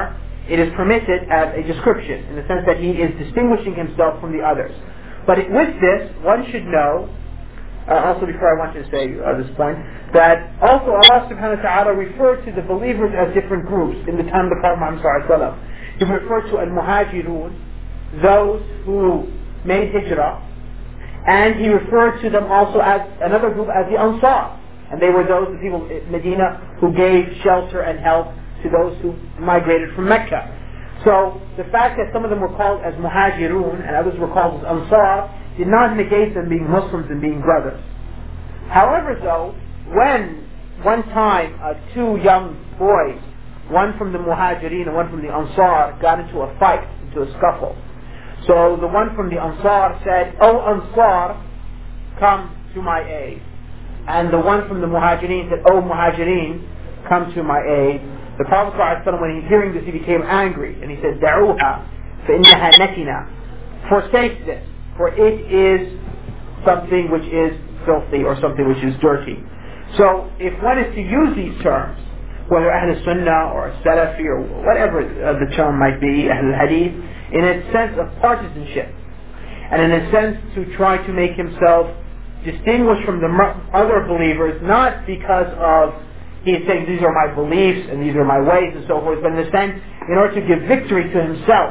it is permitted as a description, in the sense that he is distinguishing himself from the others. But it, with this, one should know, uh, also before I want you to say uh, this point, that also Allah subhanahu wa ta'ala referred to the believers as different groups in the time of the Prophet Muhammad sallallahu alaihi wasallam. He referred to al-muhajirun, those who made hijrah, and he referred to them also as another group as the Ansar. And they were those, the people in Medina, who gave shelter and help to those who migrated from Mecca. So the fact that some of them were called as muhajirun and others were called as Ansar did not negate them being Muslims and being brothers. However, though, when one time uh, two young boys, one from the muhajirin and one from the Ansar, got into a fight, into a scuffle. So the one from the Ansar said, "Oh Ansar, come to my aid." And the one from the Muhajirin said, "Oh Muhajirin, come to my aid." The Prophet ﷺ, when he hearing this, he became angry, and he said, "Da'uha, فَإِنَّهَا نَتِنَا." Forsake this, for it is something which is filthy or something which is dirty. So if one is to use these terms, whether Ahl Sunnah or Salafi or whatever uh, the term might be, Ahl Hadith, in a sense of partisanship, and in a sense to try to make himself distinguished from the other believers, not because of he is saying these are my beliefs and these are my ways and so forth, but in a sense, in order to give victory to himself,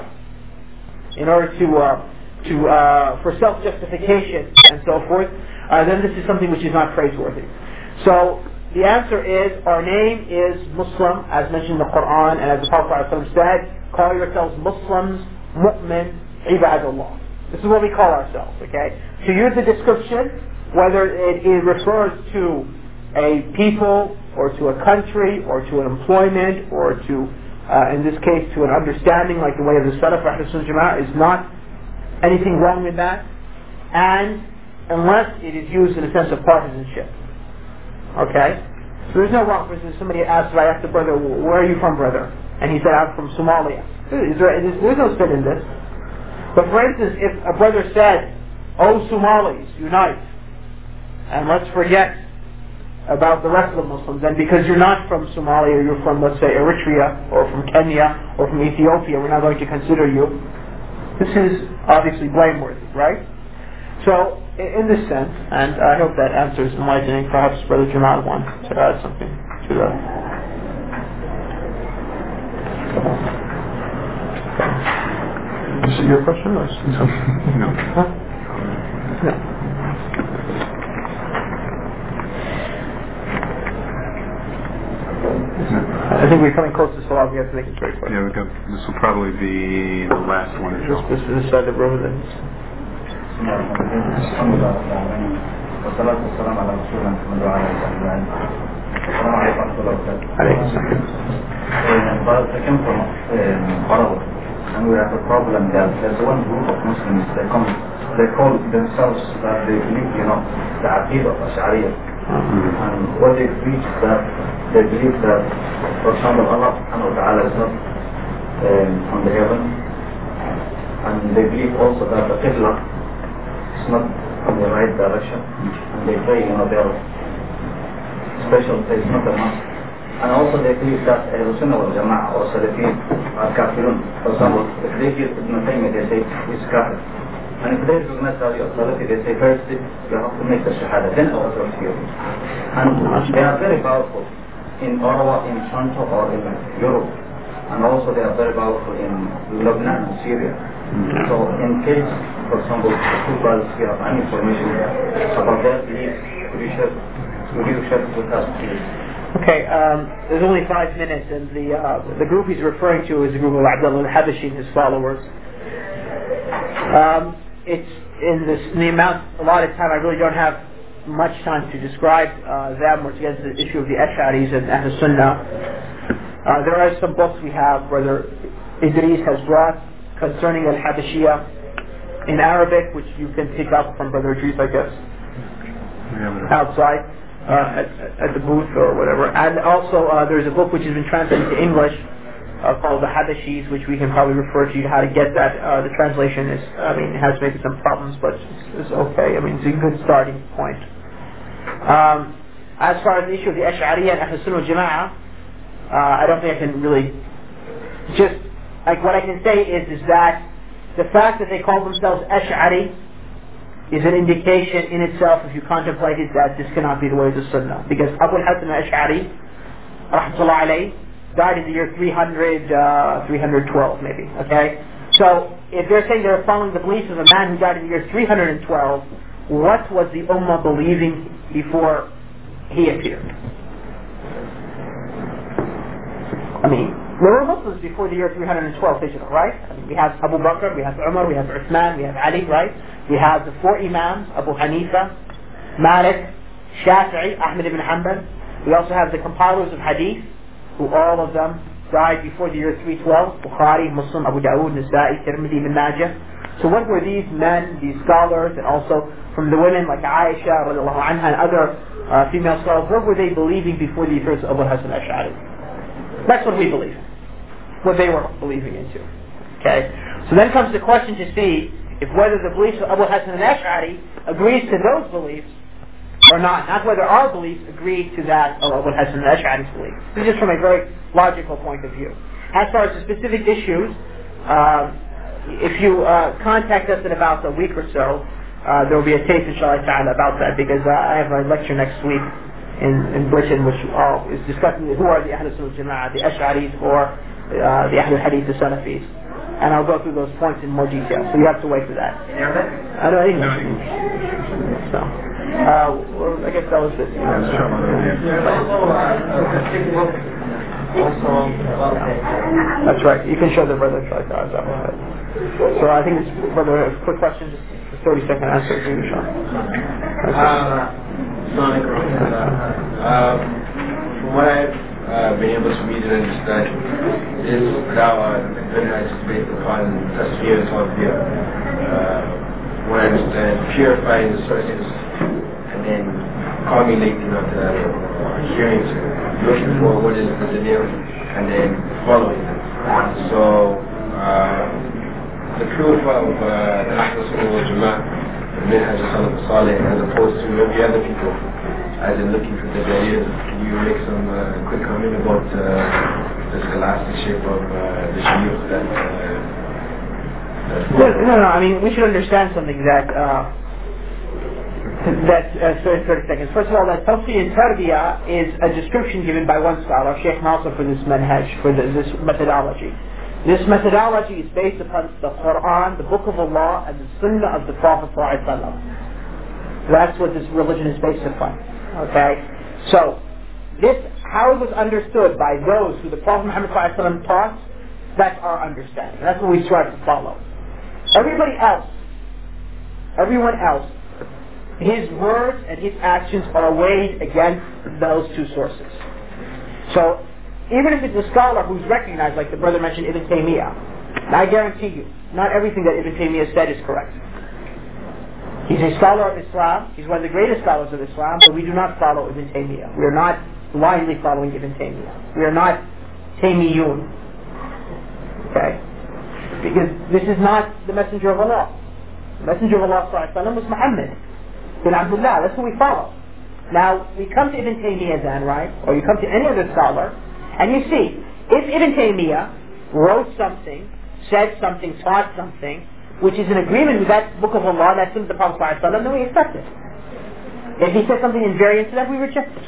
in order to uh, to uh, for self-justification and so forth, uh, then this is something which is not praiseworthy. So the answer is, our name is Muslim, as mentioned in the Quran, and as the Prophet ﷺ said, call yourselves Muslims, Mu'min, Ibadullah. This is what we call ourselves, okay? To use the description, whether it, it refers to a people, or to a country, or to an employment, or to, uh, in this case, to an understanding like the way of the Salaf Ahl Sunnah Jama'ah, is not anything wrong with that, and unless it is used in a sense of partisanship. Okay? So there's no wrong. For instance, somebody asked, I asked the brother, where are you from, brother? And he said, I'm from Somalia. Is there, is, there's no sin in this. But for instance, if a brother said, oh Somalis, unite, and let's forget about the rest of the Muslims, and because you're not from Somalia, you're from, let's say, Eritrea, or from Kenya, or from Ethiopia, we're not going to consider you. This is obviously blameworthy, right? So, in this sense, and I hope that answers enlightening, perhaps Brother Jamal wants to add something to that. Is it your question? Or no. Huh? No. I think we're coming close to Salah. We have to make it very quick. Yeah, we got, this will probably be the last one. This, this, this side of the room, then. والصلاة والسلام على رسول الله محمد وعلى آله وصحبه أجمعين. السلام عليكم ورحمة الله وبركاته. عليكم السلام. But I came from Paraguay, and we have a problem that there's one group of Muslims, they come, they call themselves that they believe, you know, the Aqidah of Ash'ariyah. And what they preach is that they believe that, for example, Allah subhanahu wa ta'ala is not um, on the heaven, and they believe also that the Qibla is not in the right direction, and they pray, you know, their special place, not the mosque. And also they believe that Ahl Sunnah wal Jama'ah or Salafin are kafirun. For example, if they hear Ibn Taymiyyah, they say he's kafir. And if they recognize Salafi or Salafi, they say first you have to make the Shahada, then our here. And they are very powerful in Ottawa, in Toronto, or in Europe. And also they are very powerful in Lebanon and Syria. Mm-hmm. So in case, for example, the two brothers here have any information about their beliefs, would you share, would you share with us, please? Okay, um, there's only five minutes, and the uh, the group he's referring to is the group of Abdullah al-Habashi and his followers. Um, it's in, this, in the amount, a lot of time, I really don't have much time to describe uh, them or to get into the issue of the Ash'aris and Ahl Sunnah. Uh, there are some books we have, Brother Idris has brought concerning al-Habashiyah in Arabic, which you can pick up from Brother Idris, I guess, outside uh, at, at the booth or whatever. And also uh, there's a book which has been translated to English uh, called The Habashis, which we can probably refer to you how to get that. Uh, the translation is, I mean, it has maybe some problems, but it's, it's okay. I mean, it's a good starting point. Um, as far as the issue of the Ash'ariyah and Ahl Sunnah wal Jama'ah, Uh, I don't think I can really just like what I can say is, is that the fact that they call themselves Ash'ari is an indication in itself, if you contemplate it, that this cannot be the way of the Sunnah. Because Abu al-Hasan al-Ash'ari, rahmatullah alayhi, died in the year three hundred, uh, three twelve maybe, okay? So, if they're saying they're following the beliefs of a man who died in the year three hundred twelve, what was the Ummah believing before he appeared? I mean, there were Muslims before the year three hundred twelve Hijrah, right? I mean, we have Abu Bakr, we have Umar, we have Uthman, we have Ali, right? We have the four Imams, Abu Hanifa, Malik, Shafi'i, Ahmed ibn Hanbal. We also have the compilers of Hadith, who all of them died before the year three twelve, Bukhari, Muslim, Abu Dawood, Nasa'i, Tirmidhi, Ibn Majah. So what were these men, these scholars, and also from the women like Aisha, radiallahu anha, and other uh, female scholars, what were they believing before the appearance of Abu Hasan al-Ash'ari? That's what we believe, what they were believing into. Okay? So then comes the question to see if whether the beliefs of Abu Hasan al-Ash'ari agrees to those beliefs or not. Not whether our beliefs agree to that of Abu Hasan al-Ash'ari's beliefs. This is just from a very logical point of view. As far as the specific issues, uh, if you uh, contact us in about a week or so, uh, there will be a tape, inshallah ta'ala, about that, because uh, I have a lecture next week in, in Britain, which uh, is discussing who are the Ahl Sunnah Jama'ah, the Ash'aris or uh, the Ahl Hadith, the Salafis. And I'll go through those points in more detail, so you have to wait for that. In Arabic? I don't know, English. So, uh, well, I guess that was it. That's right, you can show the brother like that. So I think it's, brother, a quick question, just a thirty second answer. Um, from what I've uh, been able to read and understand, this dawah and manhaj is based upon tasfiyah and tawfiyah. Uh, what I understand, purifying the sources and then culminating of the hearing to looking for what is the dalil and then following them. So uh, the proof of uh, the Ahl Sunnah wal Jama'ah, the manhaj of Salaf Salih, as opposed to every other people, as in looking for the dalil. Can you make some uh, quick comment about uh, the scholastic of uh, the shuyukh that uh, no, no, no, I mean, we should understand something that uh, that uh, sorry, thirty seconds. First of all, that Tawfiq and Tarbiyah is a description given by one scholar, Sheikh Nasr, for this manhaj, for the, this methodology. This methodology is based upon the Quran, the Book of Allah, and the Sunnah of the Prophet ﷺ. That's what this religion is based upon. Okay? So, this, how it was understood by those who the Prophet Muhammad ﷺ taught, that's our understanding. That's what we strive to follow. Everybody else, everyone else, his words and his actions are weighed against those two sources. So, even if it's a scholar who's recognized, like the brother mentioned, Ibn Taymiyyah, and I guarantee you, not everything that Ibn Taymiyyah said is correct. He's a scholar of Islam, he's one of the greatest scholars of Islam, but we do not follow Ibn Taymiyyah. We are not blindly following Ibn Taymiyyah. We are not Taymiyyun. Okay? Because this is not the Messenger of Allah. The Messenger of Allah ﷺ was Muhammad bin Abdullah. That's who we follow. Now, we come to Ibn Taymiyyah then, right? Or you come to any other scholar, and you see, if Ibn Taymiyyah wrote something, said something, taught something, which is in agreement with that Book of Allah, that Sunnah of the Prophet ﷺ, then we accept it. If he said something in variance to that, we reject it.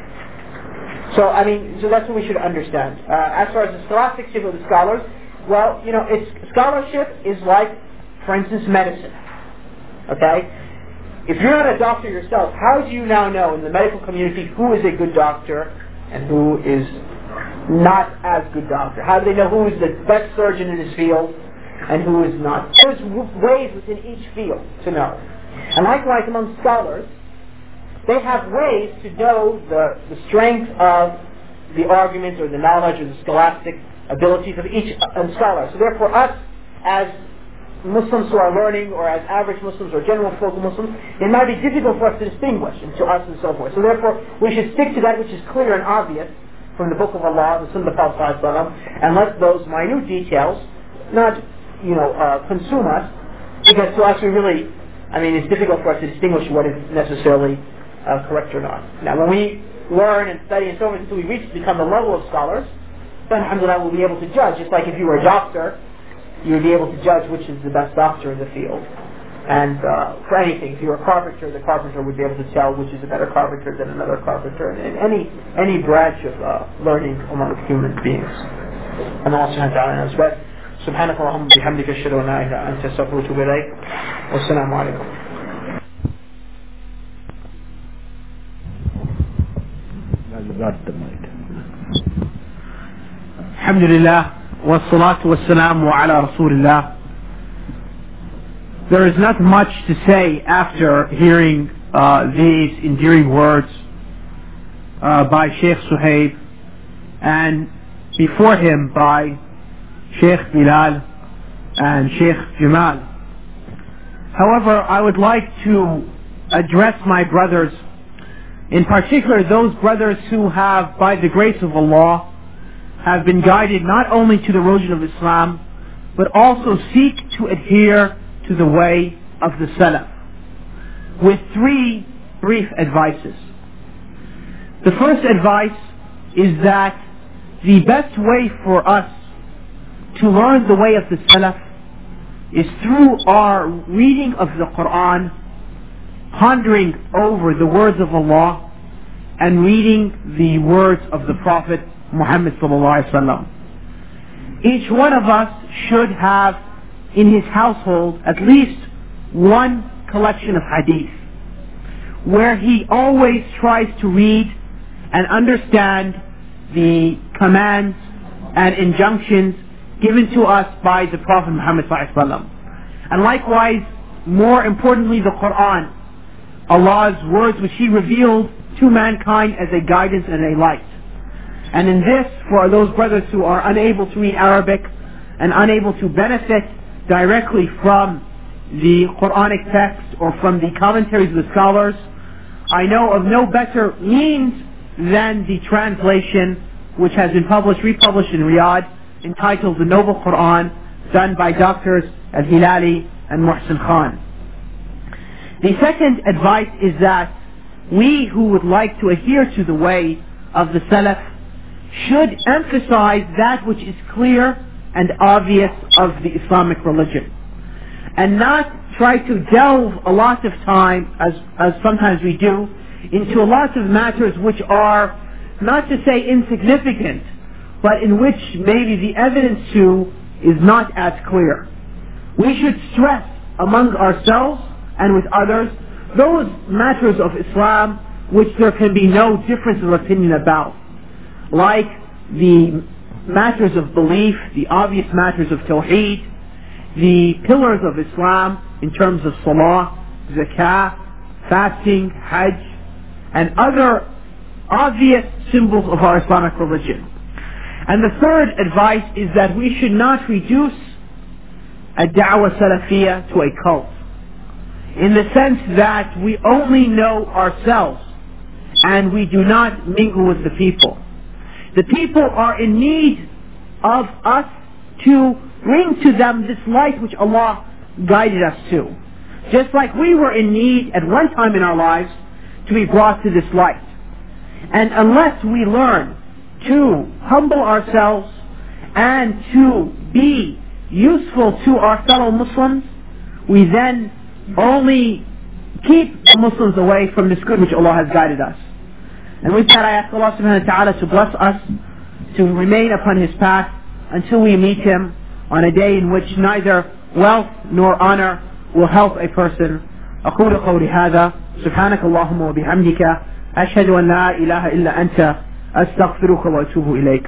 So, I mean, so that's what we should understand. Uh, as far as the scholasticship of the scholars, well, you know, it's, scholarship is like, for instance, medicine. Okay? If you're not a doctor yourself, how do you now know in the medical community who is a good doctor and who is not as good doctor? How do they know who is the best surgeon in his field and who is not? There's ways within each field to know. And likewise among scholars, they have ways to know the, the strength of the arguments or the knowledge or the scholastic abilities of each uh, scholar. So therefore us, as Muslims who are learning, or as average Muslims or general folk Muslims, it might be difficult for us to distinguish, and to us and so forth. So therefore we should stick to that which is clear and obvious from the Book of Allah, the Sunnah of the Prophet ﷺ, and let those minute details not, you know, uh, consume us, because to us we really, I mean, it's difficult for us to distinguish what is necessarily uh, correct or not. Now when we learn and study and so forth until we reach to become the level of scholars, then alhamdulillah we'll be able to judge. It's like if you were a doctor, you would be able to judge which is the best doctor in the field. And uh, for anything, if you were a carpenter, the carpenter would be able to tell which is a better carpenter than another carpenter, and in any any branch of uh, learning among human beings. And Allah subhanahu wa ta'ala knows best. سبحانك اللهم وبحمدك أشهد أن لا إله إلا أنت أستغفرك وأتوب إليك والسلام عليكم. الحمد لله والصلاة والسلام على رسول الله. There is not much to say after hearing uh, these endearing words uh, by Sheikh Suhaib and before him by Sheikh Bilal and Sheikh Jamal. However, I would like to address my brothers, in particular those brothers who have, by the grace of Allah, have been guided not only to the religion of Islam, but also seek to adhere to the way of the Salaf, with three brief advices. The first advice is that the best way for us to learn the way of the Salaf is through our reading of the Quran, pondering over the words of Allah, and reading the words of the Prophet Muhammad sallallahu alaihi wasallam. Each one of us should have in his household at least one collection of hadith, where he always tries to read and understand the commands and injunctions given to us by the Prophet Muhammad sallallahu alaihi wasallam. And likewise, more importantly, the Quran, Allah's words which He revealed to mankind as a guidance and a light. And in this, for those brothers who are unable to read Arabic and unable to benefit directly from the Quranic text or from the commentaries of the scholars, I know of no better means than the translation which has been published, republished in Riyadh, entitled The Noble Quran, done by doctors Al-Hilali and Muhsin Khan. The second advice is that we who would like to adhere to the way of the Salaf should emphasize that which is clear and obvious of the Islamic religion, and not try to delve a lot of time, as, as sometimes we do, into a lot of matters which are, not to say insignificant, but in which maybe the evidence to is not as clear. We should stress among ourselves and with others those matters of Islam which there can be no difference of opinion about, like the matters of belief, the obvious matters of Tawheed, the pillars of Islam in terms of Salah, Zakah, fasting, Hajj, and other obvious symbols of our Islamic religion. And the third advice is that we should not reduce a da'wah salafiyah to a cult, in the sense that we only know ourselves and we do not mingle with the people. The people are in need of us to bring to them this light which Allah guided us to. Just like we were in need at one time in our lives to be brought to this light. And unless we learn to humble ourselves and to be useful to our fellow Muslims, we then only keep the Muslims away from this good which Allah has guided us. And with that I ask Allah subhanahu wa ta'ala to bless us to remain upon His path until we meet Him on a day in which neither wealth nor honor will help a person. أقول قولي هذا سبحانك اللهم وبحمدك أشهد أن لا إله إلا أنت أستغفرك وأتوب إليك.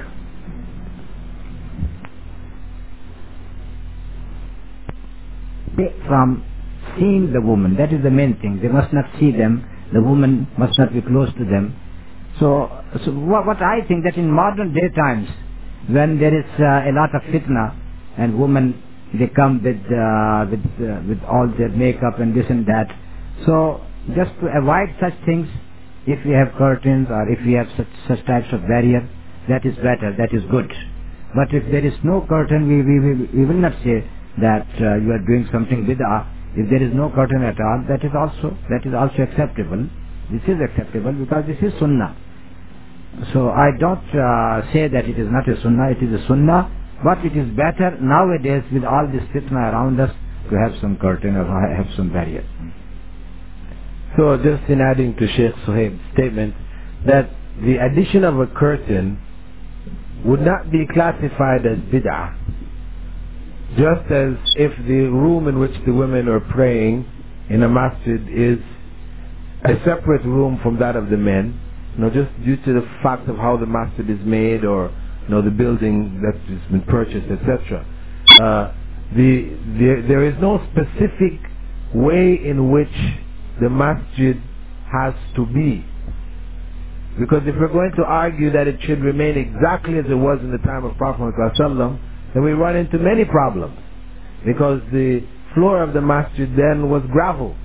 From seeing the woman, that is the main thing. They must not see them. The woman must not be close to them. So, so what, what I think that in modern day times, when there is uh, a lot of fitna and women, they come with uh, with uh, with all their makeup and this and that. So just to avoid such things, if we have curtains or if we have such such types of barrier, that is better. That is good. But if there is no curtain, we we we, we will not say that uh, you are doing something bid'ah. If there is no curtain at all, that is also that is also acceptable. This is acceptable because this is sunnah. So I don't uh, say that it is not a sunnah, it is a sunnah, but it is better nowadays with all this fitna around us to have some curtain or have some barrier. So just in adding to Sheikh Suhaib's statement, that the addition of a curtain would not be classified as bid'ah, just as if the room in which the women are praying in a masjid is a separate room from that of the men, you know, just due to the fact of how the masjid is made, or you know, the building that has been purchased, et cetera. Uh, the, the there is no specific way in which the masjid has to be. Because if we're going to argue that it should remain exactly as it was in the time of Prophet ﷺ, then we run into many problems. Because the floor of the masjid then was gravel,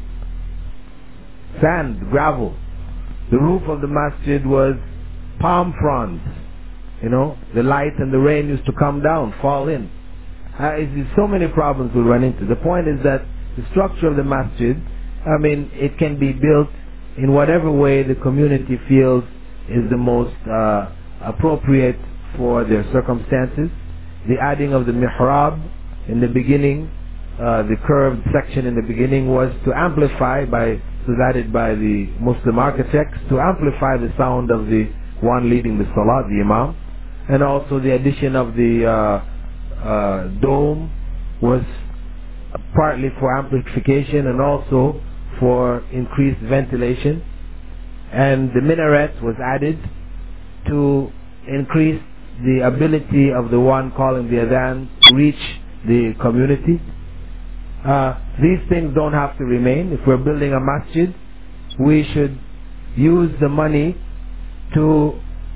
sand, gravel. The roof of the masjid was palm fronds. You know, the light and the rain used to come down, fall in. Uh, it's, so many problems we'll run into. The point is that the structure of the masjid, I mean, it can be built in whatever way the community feels is the most uh, appropriate for their circumstances. The adding of the mihrab in the beginning, uh, the curved section in the beginning, was to amplify, by was added by the Muslim architects, to amplify the sound of the one leading the salah, the imam. And also the addition of the uh, uh, dome was partly for amplification and also for increased ventilation. And the minaret was added to increase the ability of the one calling the adhan to reach the community. Uh, these things don't have to remain. If we're building a masjid, we should use the money to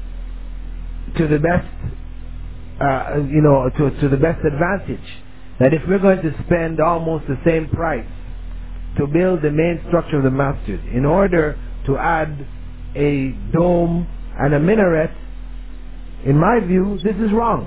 to the best, uh, you know, to, to the best advantage. That if we're going to spend almost the same price to build the main structure of the masjid, in order to add a dome and a minaret, in my view, this is wrong.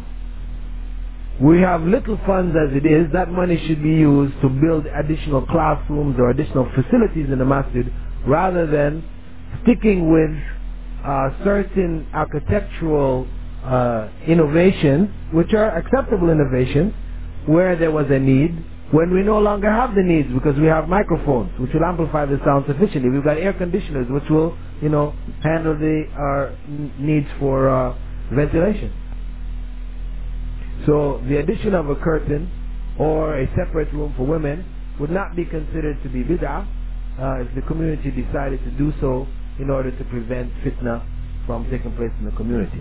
We have little funds as it is. That money should be used to build additional classrooms or additional facilities in the masjid, rather than sticking with uh, certain architectural uh, innovations, which are acceptable innovations, where there was a need, when we no longer have the needs, because we have microphones which will amplify the sound sufficiently. We've got air conditioners which will, you know, handle the our needs for uh, ventilation. So the addition of a curtain or a separate room for women would not be considered to be bid'ah uh, if the community decided to do so in order to prevent fitna from taking place in the community.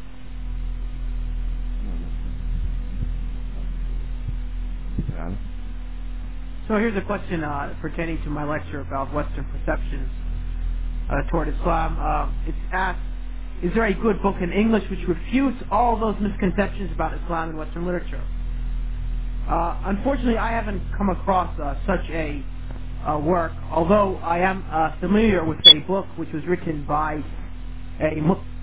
So here's a question uh, pertaining to my lecture about Western perceptions uh, toward Islam. Uh, it's asked, is there a good book in English which refutes all those misconceptions about Islam in Western literature? Uh, unfortunately, I haven't come across uh, such a uh, work, although I am uh, familiar with a book which was written by a Muslim